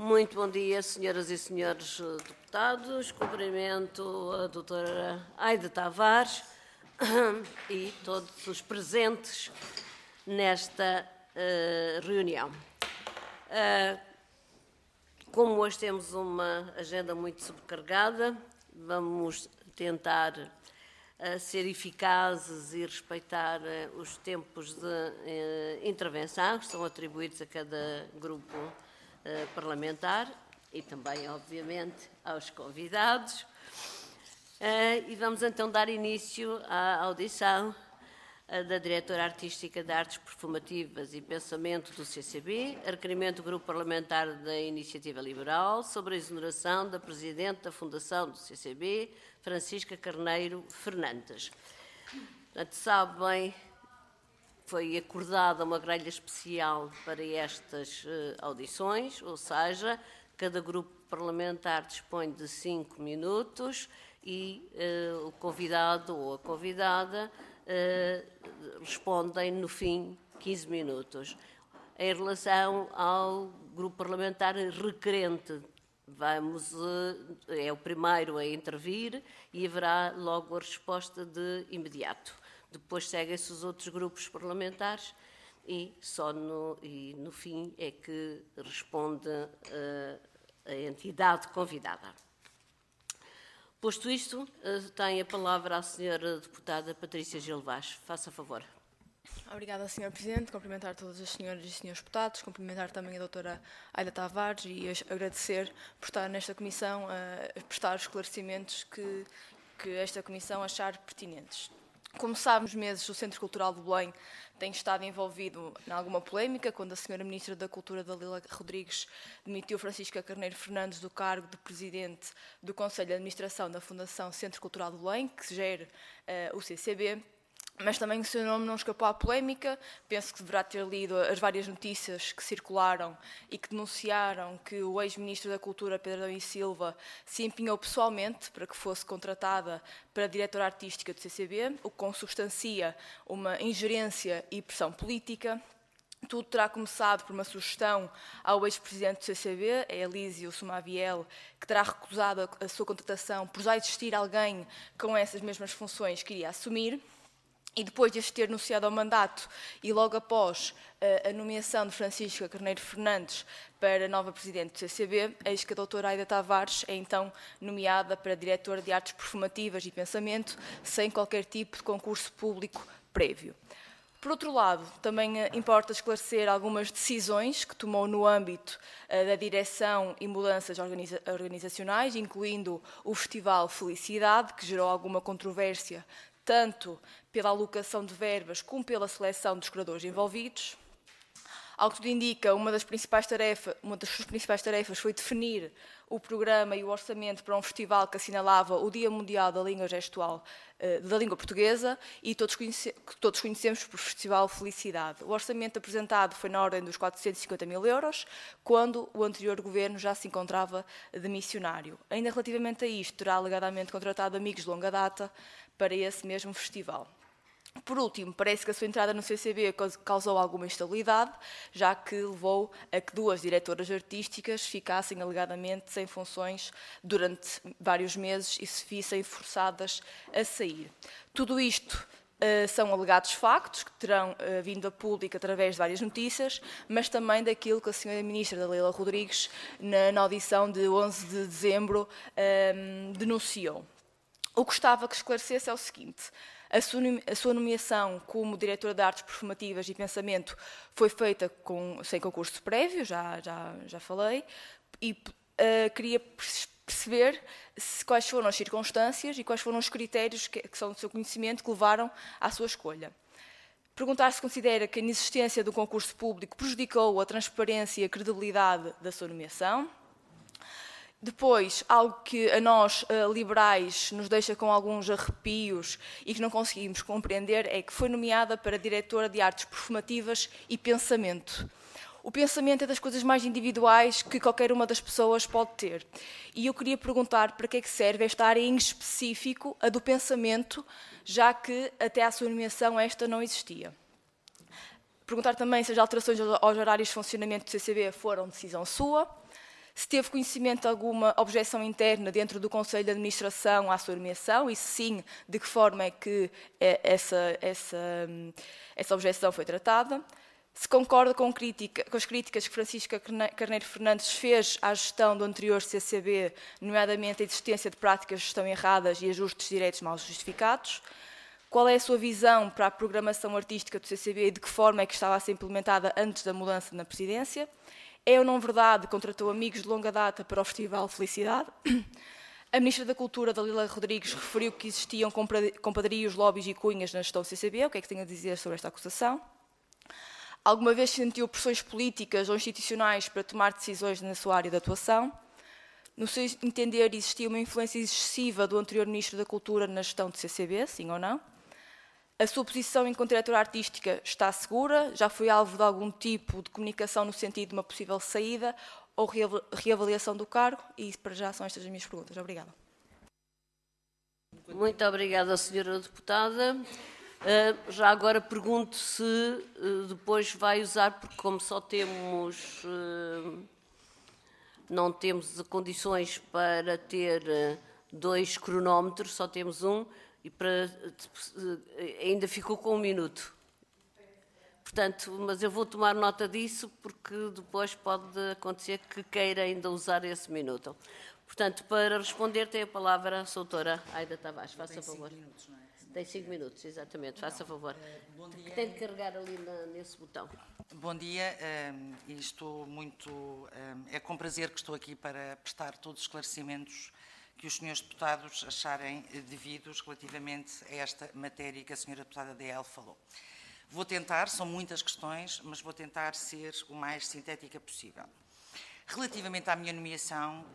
Muito bom dia, senhoras e senhores deputados. Cumprimento a doutora Aida Tavares e todos os presentes nesta reunião. Como hoje temos uma agenda muito sobrecarregada, vamos tentar ser eficazes e respeitar os tempos de intervenção que são atribuídos a cada grupo parlamentar e também, obviamente, aos convidados. E vamos então dar início à audição da Diretora Artística de Artes Performativas e Pensamento do CCB, a requerimento do Grupo Parlamentar da Iniciativa Liberal sobre a exoneração da Presidente da Fundação do CCB, Francisca Carneiro Fernandes. Portanto, sabem, foi acordada uma grelha especial para estas audições, ou seja, cada grupo parlamentar dispõe de 5 minutos e o convidado ou a convidada respondem no fim 15 minutos. Em relação ao grupo parlamentar requerente, é o primeiro a intervir e haverá logo a resposta de imediato. Depois seguem-se os outros grupos parlamentares e só no fim é que responde a entidade convidada. Posto isto, tem a palavra a senhora deputada Patrícia Gil Vaz. Faça favor. Obrigada, Sr. Presidente. Cumprimentar todas as senhoras e senhores deputados, cumprimentar também a doutora Aida Tavares e agradecer por estar nesta comissão a prestar os esclarecimentos que esta comissão achar pertinentes. Como sabe, nos meses o Centro Cultural de Belém tem estado envolvido em alguma polémica, quando a Sra. Ministra da Cultura, Dalila Rodrigues, demitiu Francisca Carneiro Fernandes do cargo de Presidente do Conselho de Administração da Fundação Centro Cultural de Belém, que gere o CCB. Mas também o seu nome não escapou à polémica. Penso que deverá ter lido as várias notícias que circularam e que denunciaram que o ex-ministro da Cultura, Pedro Adão e Silva, se empenhou pessoalmente para que fosse contratada para diretora artística do CCB, o que consubstancia uma ingerência e pressão política. Tudo terá começado por uma sugestão ao ex-presidente do CCB, Elísio Somaviel, que terá recusado a sua contratação por já existir alguém com essas mesmas funções que iria assumir. E depois de ter anunciado ao mandato e logo após a nomeação de Francisca Carneiro Fernandes para nova Presidente do CCB, eis que a doutora Aida Tavares é então nomeada para Diretora de Artes Performativas e Pensamento, sem qualquer tipo de concurso público prévio. Por outro lado, também importa esclarecer algumas decisões que tomou no âmbito da direção e mudanças organizacionais, incluindo o Festival Felicidade, que gerou alguma controvérsia tanto pela alocação de verbas como pela seleção dos curadores envolvidos. Ao que tudo indica, uma das suas principais tarefas foi definir o programa e o orçamento para um festival que assinalava o Dia Mundial da Língua Gestual da Língua Portuguesa e que todos conhecemos por Festival Felicidade. O orçamento apresentado foi na ordem dos 450 mil euros, quando o anterior governo já se encontrava de missionário. Ainda relativamente a isto, terá alegadamente contratado amigos de longa data para esse mesmo festival. Por último, parece que a sua entrada no CCB causou alguma instabilidade, já que levou a que 2 diretoras artísticas ficassem alegadamente sem funções durante vários meses e se vissem forçadas a sair. Tudo isto são alegados factos que terão vindo a público através de várias notícias, mas também daquilo que a Sra. Ministra Dalila Rodrigues, na audição de 11 de dezembro, denunciou. O que gostava que esclarecesse é o seguinte: a sua nomeação como Diretora de Artes Performativas e Pensamento foi feita sem concurso prévio, já falei, e queria perceber quais foram as circunstâncias e quais foram os critérios que são do seu conhecimento que levaram à sua escolha. Perguntar se considera que a inexistência do concurso público prejudicou a transparência e a credibilidade da sua nomeação. Depois, algo que a nós, liberais, nos deixa com alguns arrepios e que não conseguimos compreender é que foi nomeada para Diretora de Artes Performativas e Pensamento. O pensamento é das coisas mais individuais que qualquer uma das pessoas pode ter. E eu queria perguntar para que é que serve esta área em específico, a do pensamento, já que até à sua nomeação esta não existia. Perguntar também se as alterações aos horários de funcionamento do CCB foram decisão sua, se teve conhecimento de alguma objeção interna dentro do Conselho de Administração à sua nomeação e, se sim, de que forma é que essa objeção foi tratada. Se concorda com as críticas que Francisca Carneiro Fernandes fez à gestão do anterior CCB, nomeadamente a existência de práticas de gestão erradas e ajustes diretos mal justificados. Qual é a sua visão para a programação artística do CCB e de que forma é que estava a ser implementada antes da mudança na presidência? É ou não verdade que contratou amigos de longa data para o Festival Felicidade? A Ministra da Cultura, Dalila Rodrigues, referiu que existiam compadrios, lobbies e cunhas na gestão do CCB. O que é que tem a dizer sobre esta acusação? Alguma vez sentiu pressões políticas ou institucionais para tomar decisões na sua área de atuação? No seu entender, existia uma influência excessiva do anterior Ministro da Cultura na gestão do CCB, sim ou não? A sua posição enquanto diretora artística está segura? Já foi alvo de algum tipo de comunicação no sentido de uma possível saída ou reavaliação do cargo? E para já são estas as minhas perguntas. Obrigada. Muito obrigada, Sra. Deputada. Já agora pergunto se depois vai usar, porque como só temos, não temos condições para ter 2 cronómetros, só temos um, e ainda ficou com 1 minuto. Portanto, mas eu vou tomar nota disso, porque depois pode acontecer que queira ainda usar esse minuto. Portanto, para responder tem a palavra a doutora Aida Tavares. Faça favor. 5 minutos, não é? Tem 5 minutos, exatamente. Faça favor. Bom dia. Tem de carregar ali nesse botão. Bom dia. E estou muito... É com prazer que estou aqui para prestar todos os esclarecimentos que os senhores deputados acharem devidos relativamente a esta matéria que a senhora deputada DL falou. Vou tentar, são muitas questões, mas vou tentar ser o mais sintética possível. Relativamente à minha nomeação,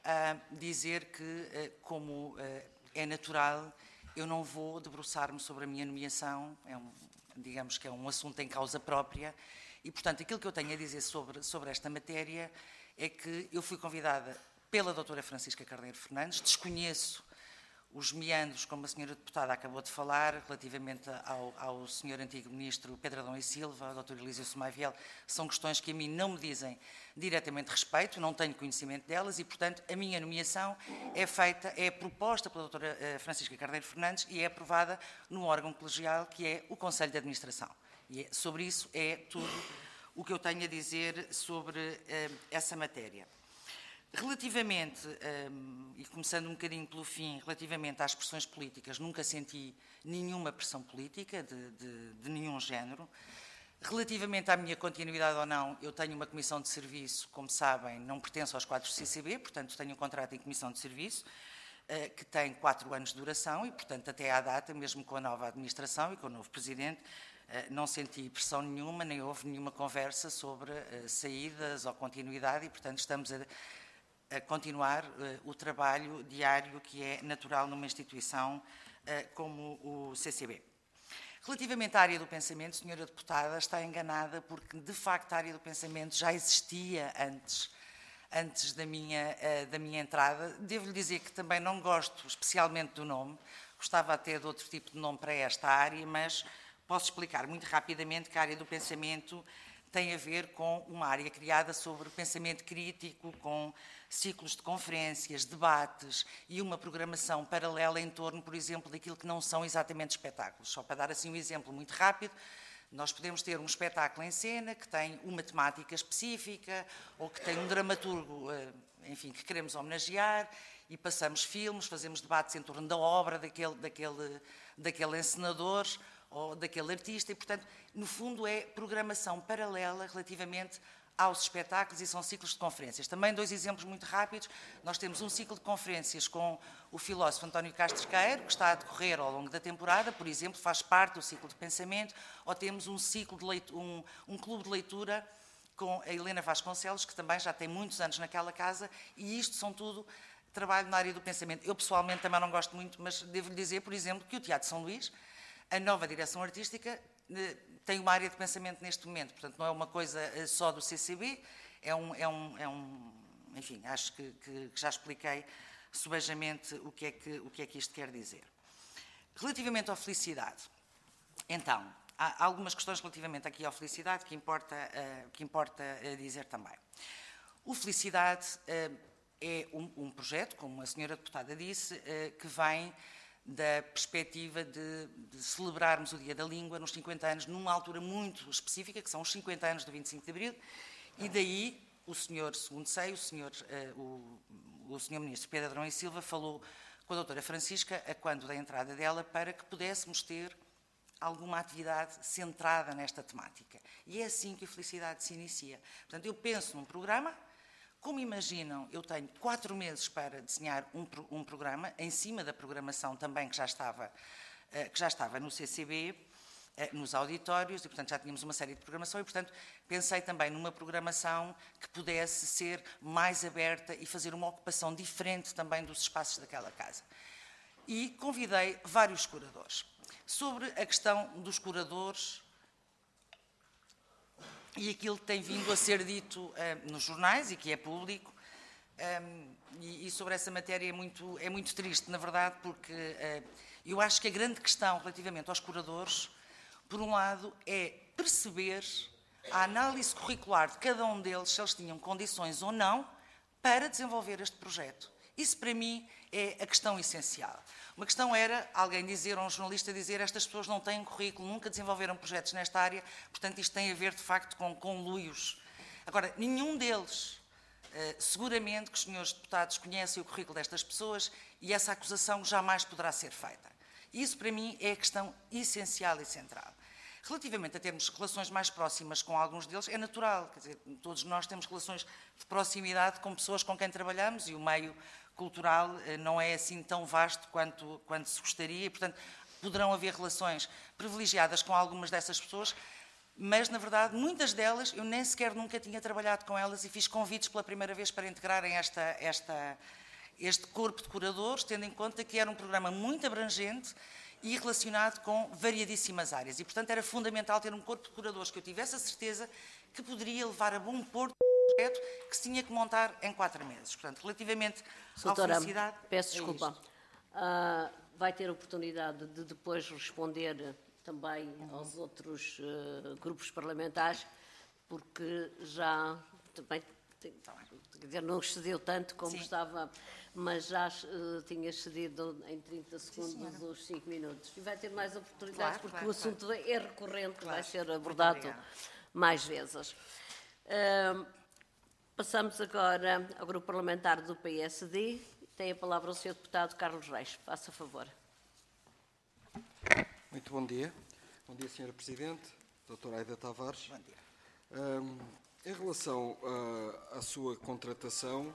dizer que, como é natural, eu não vou debruçar-me sobre a minha nomeação, digamos que é um assunto em causa própria, e, portanto, aquilo que eu tenho a dizer sobre esta matéria é que eu fui convidada pela doutora Francisca Carneiro Fernandes, desconheço os meandros, como a senhora deputada acabou de falar, relativamente ao senhor antigo ministro Pedro Adão e Silva, ao doutor Elísio Somaiviel, são questões que a mim não me dizem diretamente respeito, não tenho conhecimento delas e, portanto, a minha nomeação é proposta pela doutora Francisca Carneiro Fernandes e é aprovada no órgão colegial, que é o Conselho de Administração. E sobre isso é tudo o que eu tenho a dizer sobre essa matéria. Relativamente, e começando um bocadinho pelo fim, relativamente às pressões políticas, nunca senti nenhuma pressão política de nenhum género. Relativamente à minha continuidade ou não, eu tenho uma comissão de serviço, como sabem, não pertenço aos quadros do CCB, portanto tenho um contrato em comissão de serviço, que tem 4 anos de duração e, portanto, até à data, mesmo com a nova administração e com o novo presidente, não senti pressão nenhuma, nem houve nenhuma conversa sobre saídas ou continuidade e, portanto, estamos a continuar o trabalho diário que é natural numa instituição como o CCB. Relativamente à área do pensamento, senhora deputada, está enganada porque, de facto, a área do pensamento já existia antes da minha entrada. Devo-lhe dizer que também não gosto especialmente do nome, gostava até de outro tipo de nome para esta área, mas posso explicar muito rapidamente que a área do pensamento tem a ver com uma área criada sobre o pensamento crítico, com ciclos de conferências, debates e uma programação paralela em torno, por exemplo, daquilo que não são exatamente espetáculos. Só para dar assim um exemplo muito rápido, nós podemos ter um espetáculo em cena que tem uma temática específica ou que tem um dramaturgo, enfim, que queremos homenagear e passamos filmes, fazemos debates em torno da obra daquele encenador ou daquele artista e, portanto, no fundo é programação paralela relativamente aos espetáculos e são ciclos de conferências. Também 2 exemplos muito rápidos. Nós temos um ciclo de conferências com o filósofo António Castro Queiro, que está a decorrer ao longo da temporada, por exemplo, faz parte do ciclo de pensamento, ou temos um ciclo de leitura, um clube de leitura com a Helena Vasconcelos, que também já tem muitos anos naquela casa, e isto são tudo trabalho na área do pensamento. Eu, pessoalmente, também não gosto muito, mas devo-lhe dizer, por exemplo, que o Teatro São Luís, a nova direção artística, tem uma área de pensamento neste momento, portanto, não é uma coisa só do CCB, enfim, acho que já expliquei subejamente o que é que isto quer dizer. Relativamente à felicidade, então, há algumas questões relativamente aqui à felicidade que importa dizer também. O Felicidade é um projeto, como a senhora deputada disse, que vem da perspectiva de celebrarmos o Dia da Língua nos 50 anos, numa altura muito específica, que são os 50 anos do 25 de Abril, e daí o senhor, segundo sei, o senhor Ministro Pedro Adrão e Silva falou com a doutora Francisca, a quando da entrada dela, para que pudéssemos ter alguma atividade centrada nesta temática. E é assim que a Felicidade se inicia. Portanto, eu penso num programa. Como imaginam, eu tenho 4 meses para desenhar um programa, em cima da programação também que já estava no CCB, nos auditórios, e, portanto, já tínhamos uma série de programação, e, portanto, pensei também numa programação que pudesse ser mais aberta e fazer uma ocupação diferente também dos espaços daquela casa. E convidei vários curadores. Sobre a questão dos curadores e aquilo que tem vindo a ser dito nos jornais e que é público, e sobre essa matéria é muito triste, na verdade, porque eu acho que a grande questão relativamente aos curadores, por um lado, é perceber a análise curricular de cada um deles, se eles tinham condições ou não para desenvolver este projeto. Isso, para mim, é a questão essencial. Uma questão era alguém dizer, ou um jornalista dizer, estas pessoas não têm currículo, nunca desenvolveram projetos nesta área, portanto isto tem a ver, de facto, com conluios. Agora, nenhum deles, seguramente que os senhores deputados conhecem o currículo destas pessoas e essa acusação jamais poderá ser feita. Isso, para mim, é a questão essencial e central. Relativamente a termos relações mais próximas com alguns deles, é natural, quer dizer, todos nós temos relações de proximidade com pessoas com quem trabalhamos e o meio cultural não é assim tão vasto quanto se gostaria e, portanto, poderão haver relações privilegiadas com algumas dessas pessoas, mas, na verdade, muitas delas, eu nem sequer nunca tinha trabalhado com elas e fiz convites pela primeira vez para integrarem este corpo de curadores, tendo em conta que era um programa muito abrangente e relacionado com variadíssimas áreas. E, portanto, era fundamental ter um corpo de curadores que eu tivesse a certeza que poderia levar a bom porto um projeto que se tinha que montar em 4 meses. Portanto, relativamente à Felicidade... Peço desculpa. Vai ter oportunidade de depois responder também aos outros grupos parlamentares, porque já também... Quer dizer, não excedeu tanto como estava, mas já tinha excedido em 30 segundos os 5 minutos. E vai ter mais oportunidades, porque o assunto é recorrente, vai ser abordado mais vezes. Passamos agora ao grupo parlamentar do PSD. Tem a palavra o Sr. Deputado Carlos Reis. Faça favor. Muito bom dia. Bom dia, Sra. Presidente, Dra. Aida Tavares. Bom dia. Em relação à sua contratação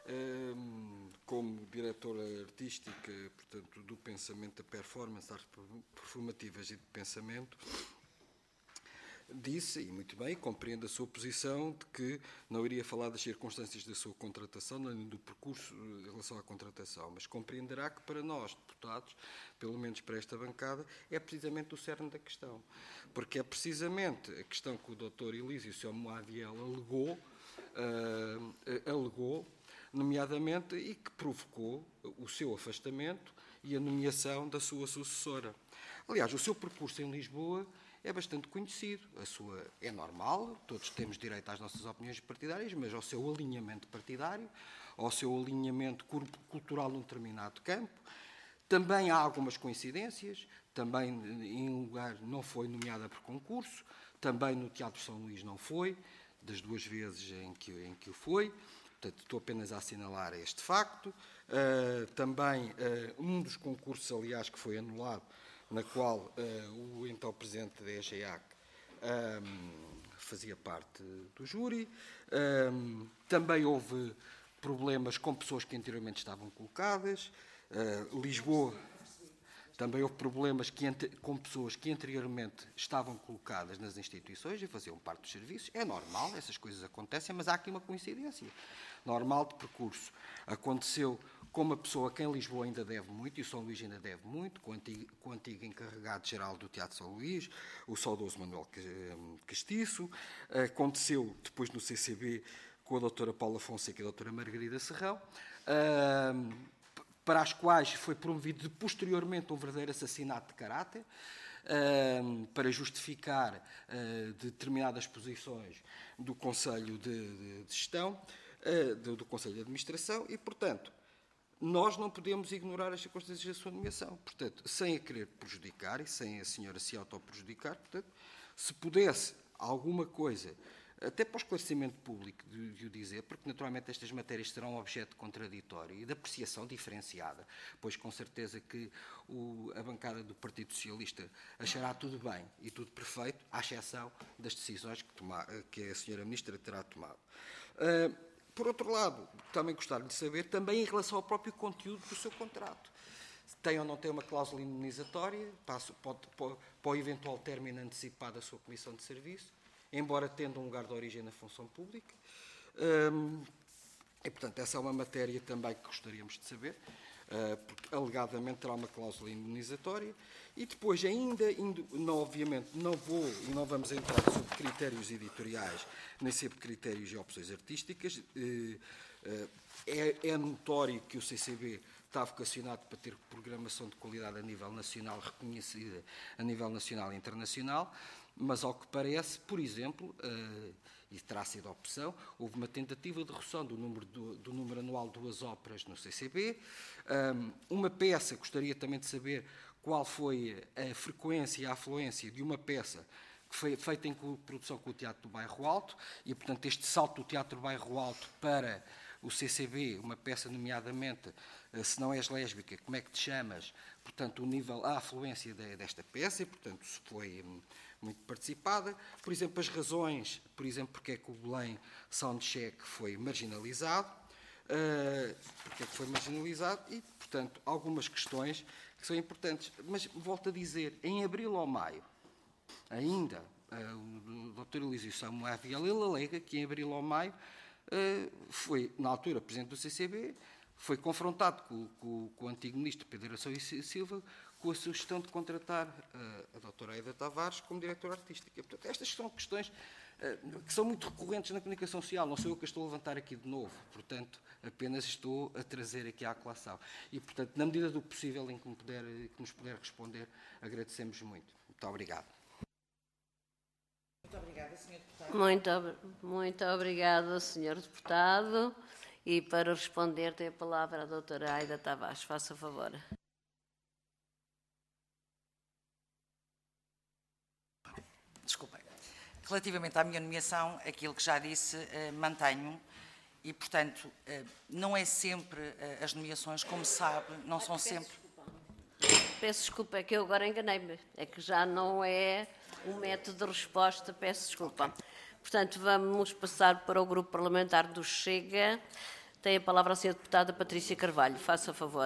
como diretora artística, portanto, do pensamento, da performance, artes performativas e de pensamento, disse, e muito bem, compreendo a sua posição de que não iria falar das circunstâncias da sua contratação, nem do percurso em relação à contratação, mas compreenderá que para nós, deputados, pelo menos para esta bancada, é precisamente o cerne da questão. Porque é precisamente a questão que o Dr. Elísio Sr. Moaviel alegou, nomeadamente, e que provocou o seu afastamento e a nomeação da sua sucessora. Aliás, o seu percurso em Lisboa é bastante conhecido. A sua é normal, todos temos direito às nossas opiniões partidárias, mas ao seu alinhamento partidário, ao seu alinhamento cultural num determinado campo. Também há algumas coincidências, também em um lugar não foi nomeada por concurso, também no Teatro São Luís não foi, das 2 vezes em que o foi. Portanto, estou apenas a assinalar este facto. Também um dos concursos, aliás, que foi anulado, na qual o então presidente da EGEAC fazia parte do júri. Também houve problemas com pessoas que anteriormente estavam colocadas. Lisboa, também houve problemas com pessoas que anteriormente estavam colocadas nas instituições e faziam parte dos serviços. É normal, essas coisas acontecem, mas há aqui uma coincidência. Normal de percurso. Aconteceu com uma pessoa que em Lisboa ainda deve muito, e o São Luís ainda deve muito, com o antigo encarregado-geral do Teatro São Luís, o saudoso Manuel Castiço. Aconteceu depois no CCB com a doutora Paula Fonseca e a doutora Margarida Serrão, para as quais foi promovido posteriormente um verdadeiro assassinato de caráter, para justificar determinadas posições do Conselho de Gestão. do Conselho de Administração e, portanto, nós não podemos ignorar as circunstâncias da sua nomeação. Portanto, sem a querer prejudicar e sem a senhora se autoprejudicar, portanto, se pudesse alguma coisa, até para o esclarecimento público de o dizer, porque naturalmente estas matérias serão objeto de contraditório e de apreciação diferenciada, pois com certeza que a bancada do Partido Socialista achará tudo bem e tudo perfeito, à exceção das decisões que a senhora Ministra terá tomado. Por outro lado, também gostava de saber, também em relação ao próprio conteúdo do seu contrato. Tem ou não tem uma cláusula indemnizatória para o eventual término antecipado da sua comissão de serviço, embora tendo um lugar de origem na função pública. E, portanto, essa é uma matéria também que gostaríamos de saber, porque alegadamente terá uma cláusula indemnizatória. E depois, ainda, obviamente, não vamos entrar sobre critérios editoriais, nem sobre critérios e opções artísticas. É notório que o CCB está vocacionado para ter programação de qualidade a nível nacional, reconhecida a nível nacional e internacional, mas ao que parece, por exemplo, e terá sido a opção, houve uma tentativa de redução do número anual de 2 óperas no CCB. Uma peça, gostaria também de saber qual foi a frequência e a afluência de uma peça que foi feita em produção com o Teatro do Bairro Alto, e, portanto, este salto do Teatro do Bairro Alto para o CCB, uma peça nomeadamente Se Não És Lésbica, Como É Que Te Chamas, portanto, a afluência desta peça, e, portanto, se foi muito participada. Por exemplo, as razões, porque é que o Belém Soundcheck foi marginalizado, e, portanto, algumas questões que são importantes. Mas, volto a dizer, em abril ou maio, ainda, o Dr. Elísio Samuel Vieira alega que em abril ou maio foi, na altura, presidente do CCB, foi confrontado com o antigo ministro Pedro Araújo e Silva com a sugestão de contratar a doutora Aida Tavares como diretora artística. Portanto, estas são questões que são muito recorrentes na comunicação social. Não sou eu que estou a levantar aqui de novo. Portanto, apenas estou a trazer aqui à colação. E, portanto, na medida do possível em que nos puder responder, agradecemos muito. Muito obrigado. Muito obrigada, Sr. Deputado. Muito obrigada, Sr. Deputado. E para responder tem a palavra a doutora Aida Tavares. Faça favor. Desculpem. Relativamente à minha nomeação, aquilo que já disse, mantenho. E, portanto, não é sempre as nomeações, como sabe, não são sempre... Peço desculpa, é que eu agora enganei-me. É que já não é o método de resposta, peço desculpa. Portanto, vamos passar para o Grupo Parlamentar do Chega. Tem a palavra a Sra. Deputada Patrícia Carvalho. Faça favor.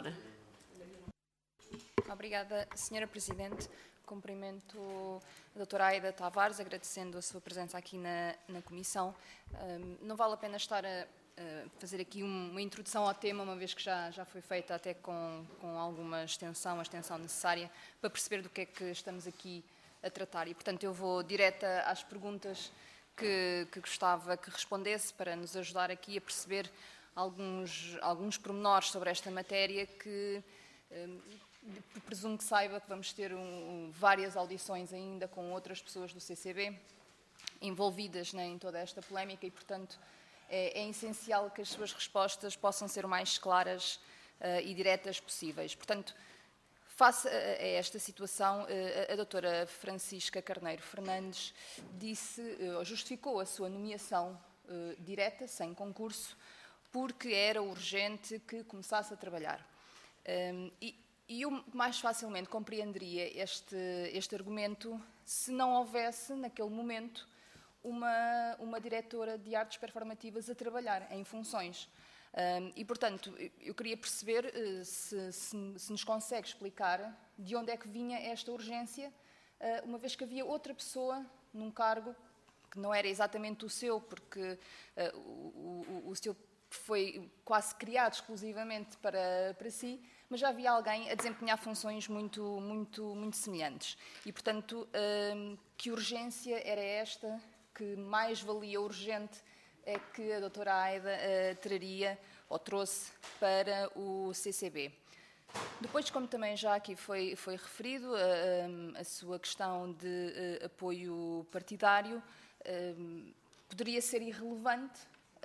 Obrigada, Sra. Presidente. Cumprimento a doutora Aida Tavares, agradecendo a sua presença aqui na Comissão. Não vale a pena estar a fazer aqui uma introdução ao tema, uma vez que já foi feita até com alguma extensão, a extensão necessária, para perceber do que é que estamos aqui a tratar. E, portanto, eu vou direta às perguntas que gostava que respondesse, para nos ajudar aqui a perceber alguns pormenores sobre esta matéria que presumo que saiba que vamos ter várias audições ainda com outras pessoas do CCB envolvidas em toda esta polémica e, portanto, é essencial que as suas respostas possam ser o mais claras e diretas possíveis. Portanto, face a esta situação, a doutora Francisca Carneiro Fernandes justificou a sua nomeação direta, sem concurso, porque era urgente que começasse a trabalhar. E eu mais facilmente compreenderia este argumento se não houvesse, naquele momento, uma diretora de artes performativas a trabalhar em funções. E, portanto, eu queria perceber se nos consegue explicar de onde é que vinha esta urgência, uma vez que havia outra pessoa num cargo que não era exatamente o seu, porque o seu foi quase criado exclusivamente para si, mas já havia alguém a desempenhar funções muito semelhantes. E, portanto, que urgência era esta, que mais-valia urgente é que a doutora Aida traria ou trouxe para o CCB. Depois, como também já aqui foi referido, a sua questão de apoio partidário poderia ser irrelevante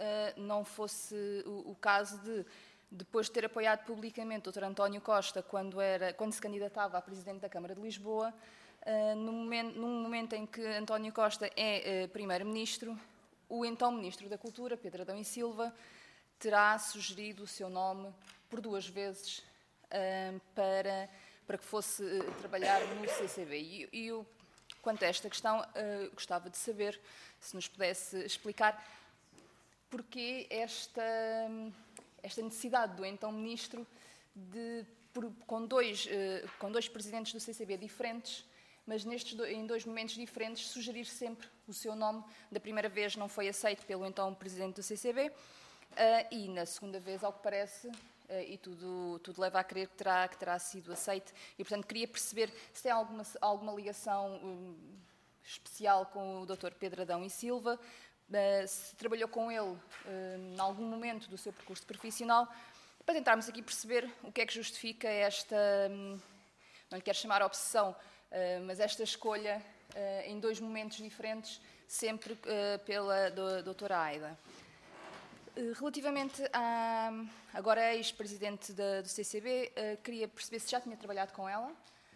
não fosse o caso de, depois de ter apoiado publicamente o Dr. António Costa quando se candidatava a Presidente da Câmara de Lisboa, num momento em que António Costa é Primeiro-Ministro, o então Ministro da Cultura, Pedro Adão e Silva, terá sugerido o seu nome por 2 vezes para que fosse trabalhar no CCB. Quanto a esta questão, gostava de saber se nos pudesse explicar porquê esta necessidade do então Ministro com dois presidentes do CCB diferentes, mas em 2 momentos diferentes, sugerir sempre o seu nome. Da primeira vez não foi aceito pelo então Presidente do CCB e na segunda vez, ao que parece, e tudo leva a crer que terá sido aceito. E, portanto, queria perceber se tem alguma ligação especial com o Dr. Pedro Adão e Silva, se trabalhou com ele em algum momento do seu percurso profissional, para tentarmos aqui perceber o que é que justifica esta, não lhe quero chamar obsessão, mas esta escolha em 2 momentos diferentes, sempre pela doutora Aida. Relativamente à agora ex-presidente do CCB, queria perceber se já tinha trabalhado com ela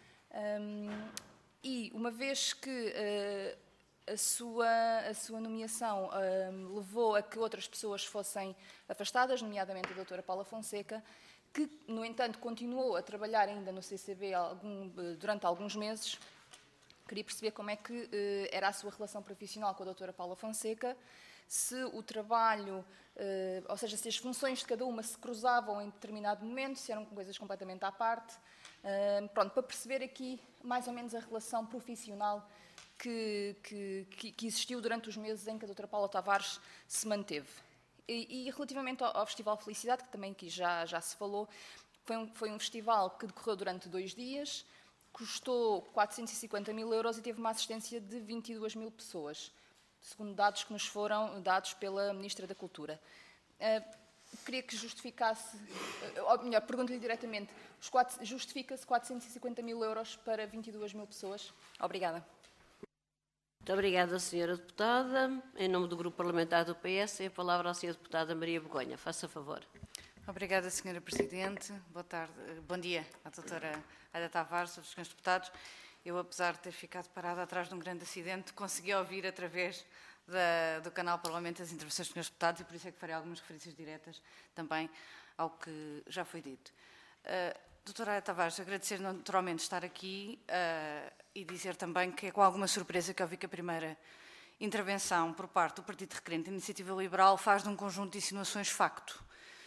e, uma vez que a sua nomeação levou a que outras pessoas fossem afastadas, nomeadamente a doutora Paula Fonseca, que, no entanto, continuou a trabalhar ainda no CCB durante alguns meses. Queria perceber como é que era a sua relação profissional com a doutora Paula Fonseca, se o trabalho, ou seja, se as funções de cada uma se cruzavam em determinado momento, se eram coisas completamente à parte. Pronto, para perceber aqui mais ou menos a relação profissional que existiu durante os meses em que a doutora Paula Tavares se manteve. E relativamente ao Festival Felicidade, que também aqui já se falou, foi um festival que decorreu durante 2 dias, custou 450 mil euros e teve uma assistência de 22 mil pessoas, segundo dados que nos foram dados pela Ministra da Cultura. Queria que justificasse, ou melhor, pergunto-lhe diretamente, justifica-se 450 mil euros para 22 mil pessoas? Obrigada. Muito obrigada, Sra. Deputada. Em nome do Grupo Parlamentar do PS, tem a palavra a Sra. Deputada Maria Begonha. Faça favor. Obrigada, Sra. Presidente. Boa tarde. Bom dia à doutora Aida Tavares, aos senhores deputados. Eu, apesar de ter ficado parada atrás de um grande acidente, consegui ouvir através do canal Parlamento as intervenções dos senhores deputados e por isso é que farei algumas referências diretas também ao que já foi dito. Doutora Aida Tavares, agradecer naturalmente estar aqui e dizer também que é com alguma surpresa que eu vi que a primeira intervenção por parte do Partido Requerente da Iniciativa Liberal faz de um conjunto de insinuações facto.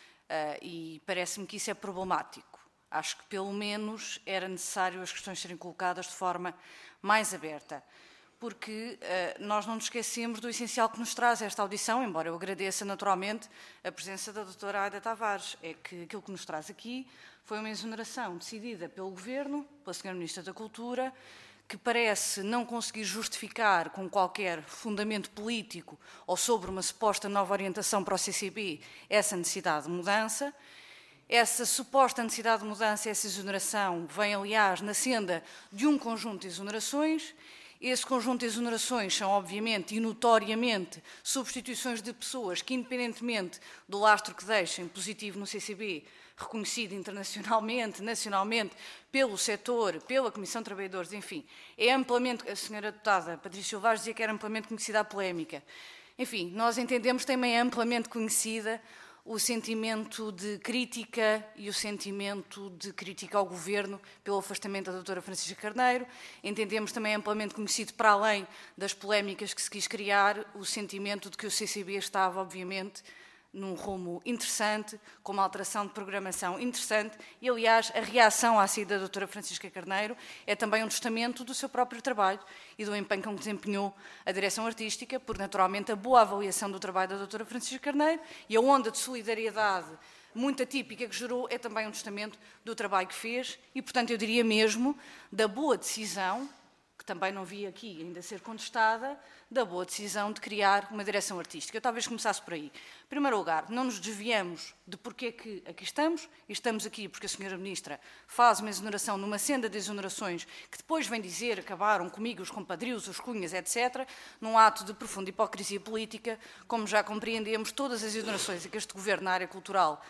E parece-me que isso é problemático. Acho que, pelo menos, era necessário as questões serem colocadas de forma mais aberta, porque nós não nos esquecemos do essencial que nos traz esta audição, embora eu agradeça naturalmente a presença da doutora Aida Tavares. É que aquilo que nos traz aqui foi uma exoneração decidida pelo Governo, pela Sra. Ministra da Cultura, que parece não conseguir justificar com qualquer fundamento político ou sobre uma suposta nova orientação para o CCB essa necessidade de mudança. Essa suposta necessidade de mudança, essa exoneração, vem, aliás, na senda de um conjunto de exonerações. Esse conjunto de exonerações são, obviamente, e notoriamente, substituições de pessoas que, independentemente do lastro que deixem positivo no CCB, reconhecido internacionalmente, nacionalmente, pelo setor, pela Comissão de Trabalhadores, enfim, é amplamente, a senhora deputada Patrícia Silvares dizia que era amplamente conhecida a polémica. Enfim, nós entendemos também é amplamente conhecida o sentimento de crítica e o sentimento de crítica ao Governo pelo afastamento da doutora Francisca Carneiro. Entendemos também amplamente conhecido, para além das polémicas que se quis criar, o sentimento de que o CCB estava, obviamente, num rumo interessante, com uma alteração de programação interessante e, aliás, a reação à saída da doutora Francisca Carneiro é também um testamento do seu próprio trabalho e do empenho com que desempenhou a direção artística, porque, naturalmente, a boa avaliação do trabalho da doutora Francisca Carneiro e a onda de solidariedade muito atípica que gerou é também um testamento do trabalho que fez e, portanto, eu diria mesmo da boa decisão que também não vi aqui ainda ser contestada, da boa decisão de criar uma direção artística. Eu talvez começasse por aí. Em primeiro lugar, não nos desviamos de porque que aqui estamos, e estamos aqui porque a Sra. Ministra faz uma exoneração numa senda de exonerações que depois vem dizer acabaram comigo os compadrios, os cunhas, etc., num ato de profunda hipocrisia política, como já compreendemos, todas as exonerações que este Governo na área cultural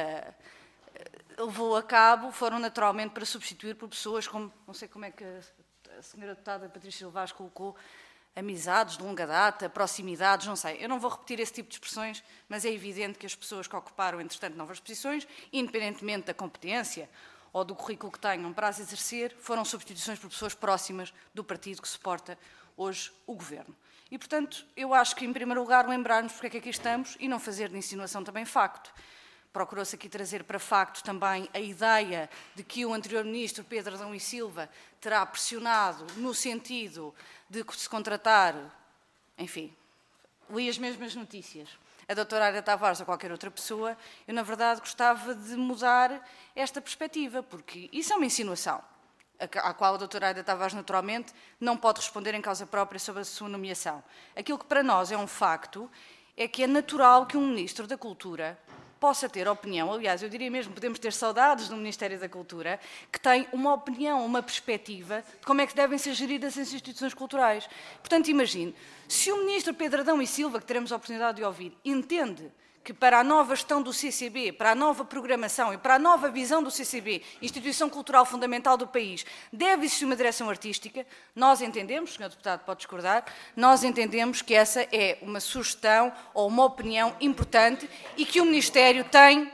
levou a cabo foram naturalmente para substituir por pessoas como, não sei como é que a Sra. Deputada Patrícia Vaz colocou, amizades de longa data, proximidades, não sei. Eu não vou repetir esse tipo de expressões, mas é evidente que as pessoas que ocuparam, entretanto, novas posições, independentemente da competência ou do currículo que tenham para as exercer, foram substituições por pessoas próximas do partido que suporta hoje o Governo. E, portanto, eu acho que, em primeiro lugar, lembrarmos porque é que aqui estamos e não fazer de insinuação também facto. Procurou-se aqui trazer para facto também a ideia de que o anterior ministro, Pedro Adão e Silva, terá pressionado no sentido de se contratar, enfim, li as mesmas notícias, a doutora Aida Tavares ou qualquer outra pessoa. Eu, na verdade, gostava de mudar esta perspectiva, porque isso é uma insinuação, à qual a doutora Aida Tavares, naturalmente, não pode responder em causa própria sobre a sua nomeação. Aquilo que para nós é um facto é que é natural que um ministro da Cultura possa ter opinião, aliás, eu diria mesmo, podemos ter saudades do Ministério da Cultura, que tem uma opinião, uma perspectiva de como é que devem ser geridas as instituições culturais. Portanto, imagine, se o ministro Pedro Adão e Silva, que teremos a oportunidade de ouvir, entende que para a nova gestão do CCB, para a nova programação e para a nova visão do CCB, instituição cultural fundamental do país, deve existir uma direção artística, nós entendemos, o Sr. Deputado pode discordar, nós entendemos que essa é uma sugestão ou uma opinião importante e que o Ministério tem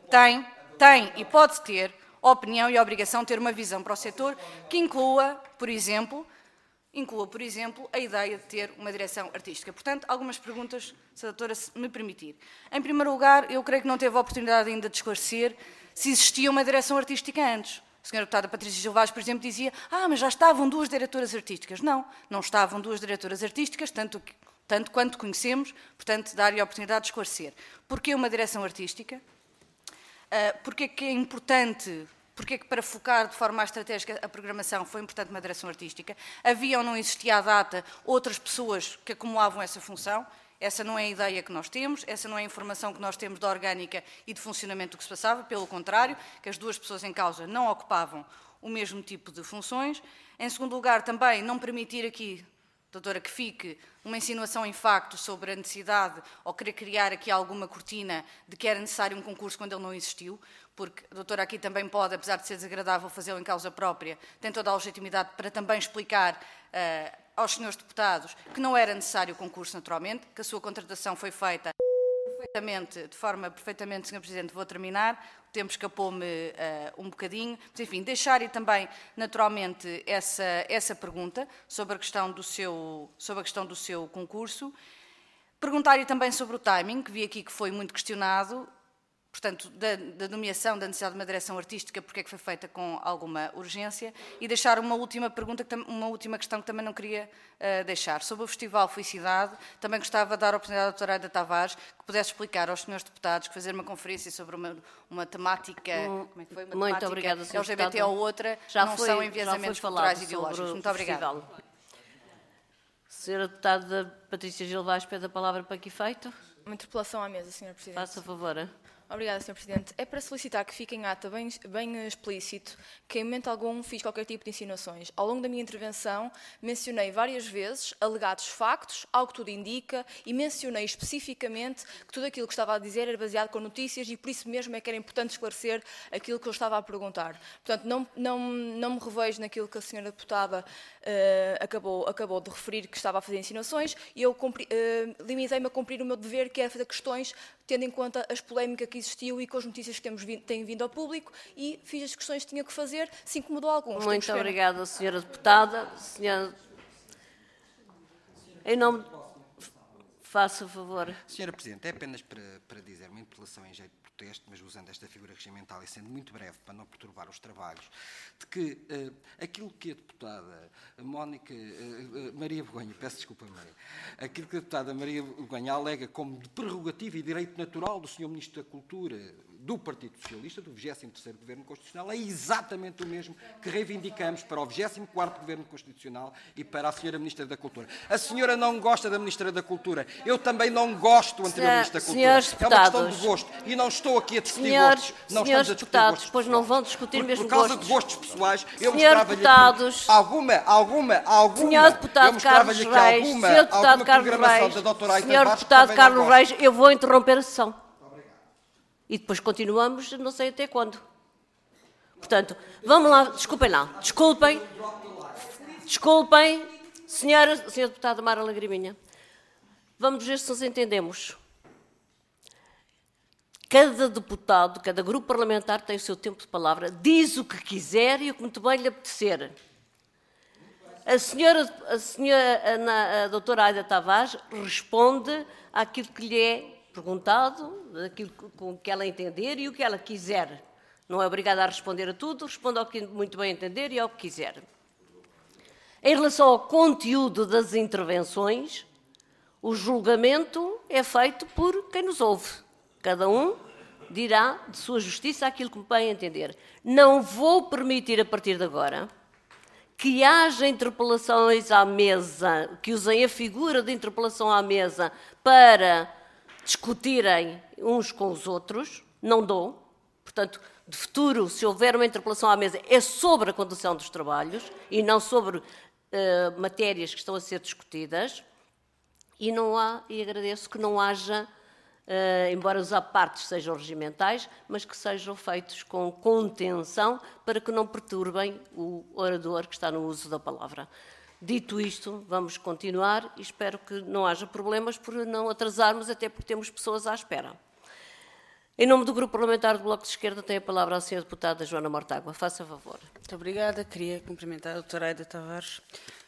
e pode ter a opinião e a obrigação de ter uma visão para o setor que inclua, por exemplo, a ideia de ter uma direção artística. Portanto, algumas perguntas, se a doutora me permitir. Em primeiro lugar, eu creio que não teve a oportunidade ainda de esclarecer se existia uma direção artística antes. A Sra. Deputada Patrícia Gilvaz, por exemplo, dizia mas já estavam duas diretoras artísticas. Não, não estavam duas diretoras artísticas, tanto quanto conhecemos, portanto, dar-lhe a oportunidade de esclarecer. Porquê uma direção artística? Porquê que é importante... Porque é que para focar de forma mais estratégica a programação foi importante uma direção artística? Havia ou não existia à data outras pessoas que acumulavam essa função? Essa não é a ideia que nós temos, essa não é a informação que nós temos da orgânica e de funcionamento do que se passava, pelo contrário, que as duas pessoas em causa não ocupavam o mesmo tipo de funções. Em segundo lugar, também não permitir aqui, doutora, que fique uma insinuação em facto sobre a necessidade ou querer criar aqui alguma cortina de que era necessário um concurso quando ele não existiu, porque a doutora aqui também pode, apesar de ser desagradável fazê-lo em causa própria, tem toda a legitimidade para também explicar aos senhores deputados que não era necessário o concurso naturalmente, que a sua contratação foi feita de forma perfeitamente, Sr. Presidente, vou terminar, o tempo escapou-me um bocadinho, mas enfim, deixar-lhe também naturalmente essa pergunta sobre a questão do seu concurso, perguntar-lhe também sobre o timing, que vi aqui que foi muito questionado, portanto, da nomeação, da necessidade de uma direção artística, porque é que foi feita com alguma urgência, e deixar uma última pergunta, uma última questão que também não queria deixar. Sobre o Festival Felicidade, também gostava de dar a oportunidade à doutora Aida Tavares que pudesse explicar aos senhores deputados que fazer uma conferência sobre uma temática, como é que foi? Uma muito temática obrigada, Sr. LGBT Deputado. ou outra, não são enviesamentos culturais e ideológicos. Muito obrigada. Senhora Deputada Patrícia Gilvaz pede a palavra para que efeito? Uma interpelação à mesa, Sr. Presidente. Faça favor. Obrigada, Sr. Presidente. É para solicitar que fique em ata bem explícito que em momento algum fiz qualquer tipo de insinuações. Ao longo da minha intervenção mencionei várias vezes alegados factos, algo que tudo indica, e mencionei especificamente que tudo aquilo que estava a dizer era baseado com notícias e por isso mesmo é que era importante esclarecer aquilo que eu estava a perguntar. Portanto, não me revejo naquilo que a Sra. Deputada acabou de referir que estava a fazer insinuações e eu limitei-me a cumprir o meu dever, que é fazer questões tendo em conta as polémicas que existiu e com as notícias que têm vindo ao público, e fiz as questões que tinha que fazer, se incomodou alguns. Muito obrigada, Sra. Deputada. Em nome... Faça favor. Sra. Presidente, é apenas para dizer uma interpelação em jeito de protesto, mas usando esta figura regimental e sendo muito breve para não perturbar os trabalhos, de que aquilo que a deputada Maria Begonha, peço desculpa, Maria, aquilo que a deputada Maria Begonha alega como de prerrogativa e direito natural do Sr. Ministro da Cultura do Partido Socialista, do 23º Governo Constitucional, é exatamente o mesmo que reivindicamos para o 24º Governo Constitucional e para a Sra. Ministra da Cultura. A senhora não gosta da Ministra da Cultura. Eu também não gosto do anterior Ministro da Cultura. É uma questão de gosto. E não estou aqui a discutir gostos. Não estamos a discutir gostos. Depois não vão discutir mesmo gostos. Por causa de gostos pessoais, eu mostrava-lhe Senhor deputado Carlos Reis, senhor deputado Carlos Reis, eu vou interromper a sessão. E depois continuamos, não sei até quando. Portanto, vamos lá, desculpem, senhora deputada Mara Lagriminha, vamos ver se nos entendemos. Cada deputado, cada grupo parlamentar tem o seu tempo de palavra, diz o que quiser e o que muito bem lhe apetecer. A doutora Aida Tavares responde àquilo que lhe é perguntado, daquilo com que ela entender e o que ela quiser. Não é obrigada a responder a tudo, responde ao que muito bem entender e ao que quiser. Em relação ao conteúdo das intervenções, o julgamento é feito por quem nos ouve. Cada um dirá de sua justiça aquilo que bem entender. Não vou permitir, a partir de agora, que haja interpelações à mesa, que usem a figura de interpelação à mesa para discutirem uns com os outros. Não dou. Portanto, de futuro, se houver uma interpelação à mesa, é sobre a condução dos trabalhos e não sobre matérias que estão a ser discutidas. E agradeço que não haja, embora os apartes sejam regimentais, mas que sejam feitos com contenção para que não perturbem o orador que está no uso da palavra. Dito isto, vamos continuar e espero que não haja problemas por não atrasarmos, até porque temos pessoas à espera. Em nome do Grupo Parlamentar do Bloco de Esquerda, tem a palavra a Sra. Deputada Joana Mortágua. Faça favor. Muito obrigada. Queria cumprimentar a doutora Aida Tavares.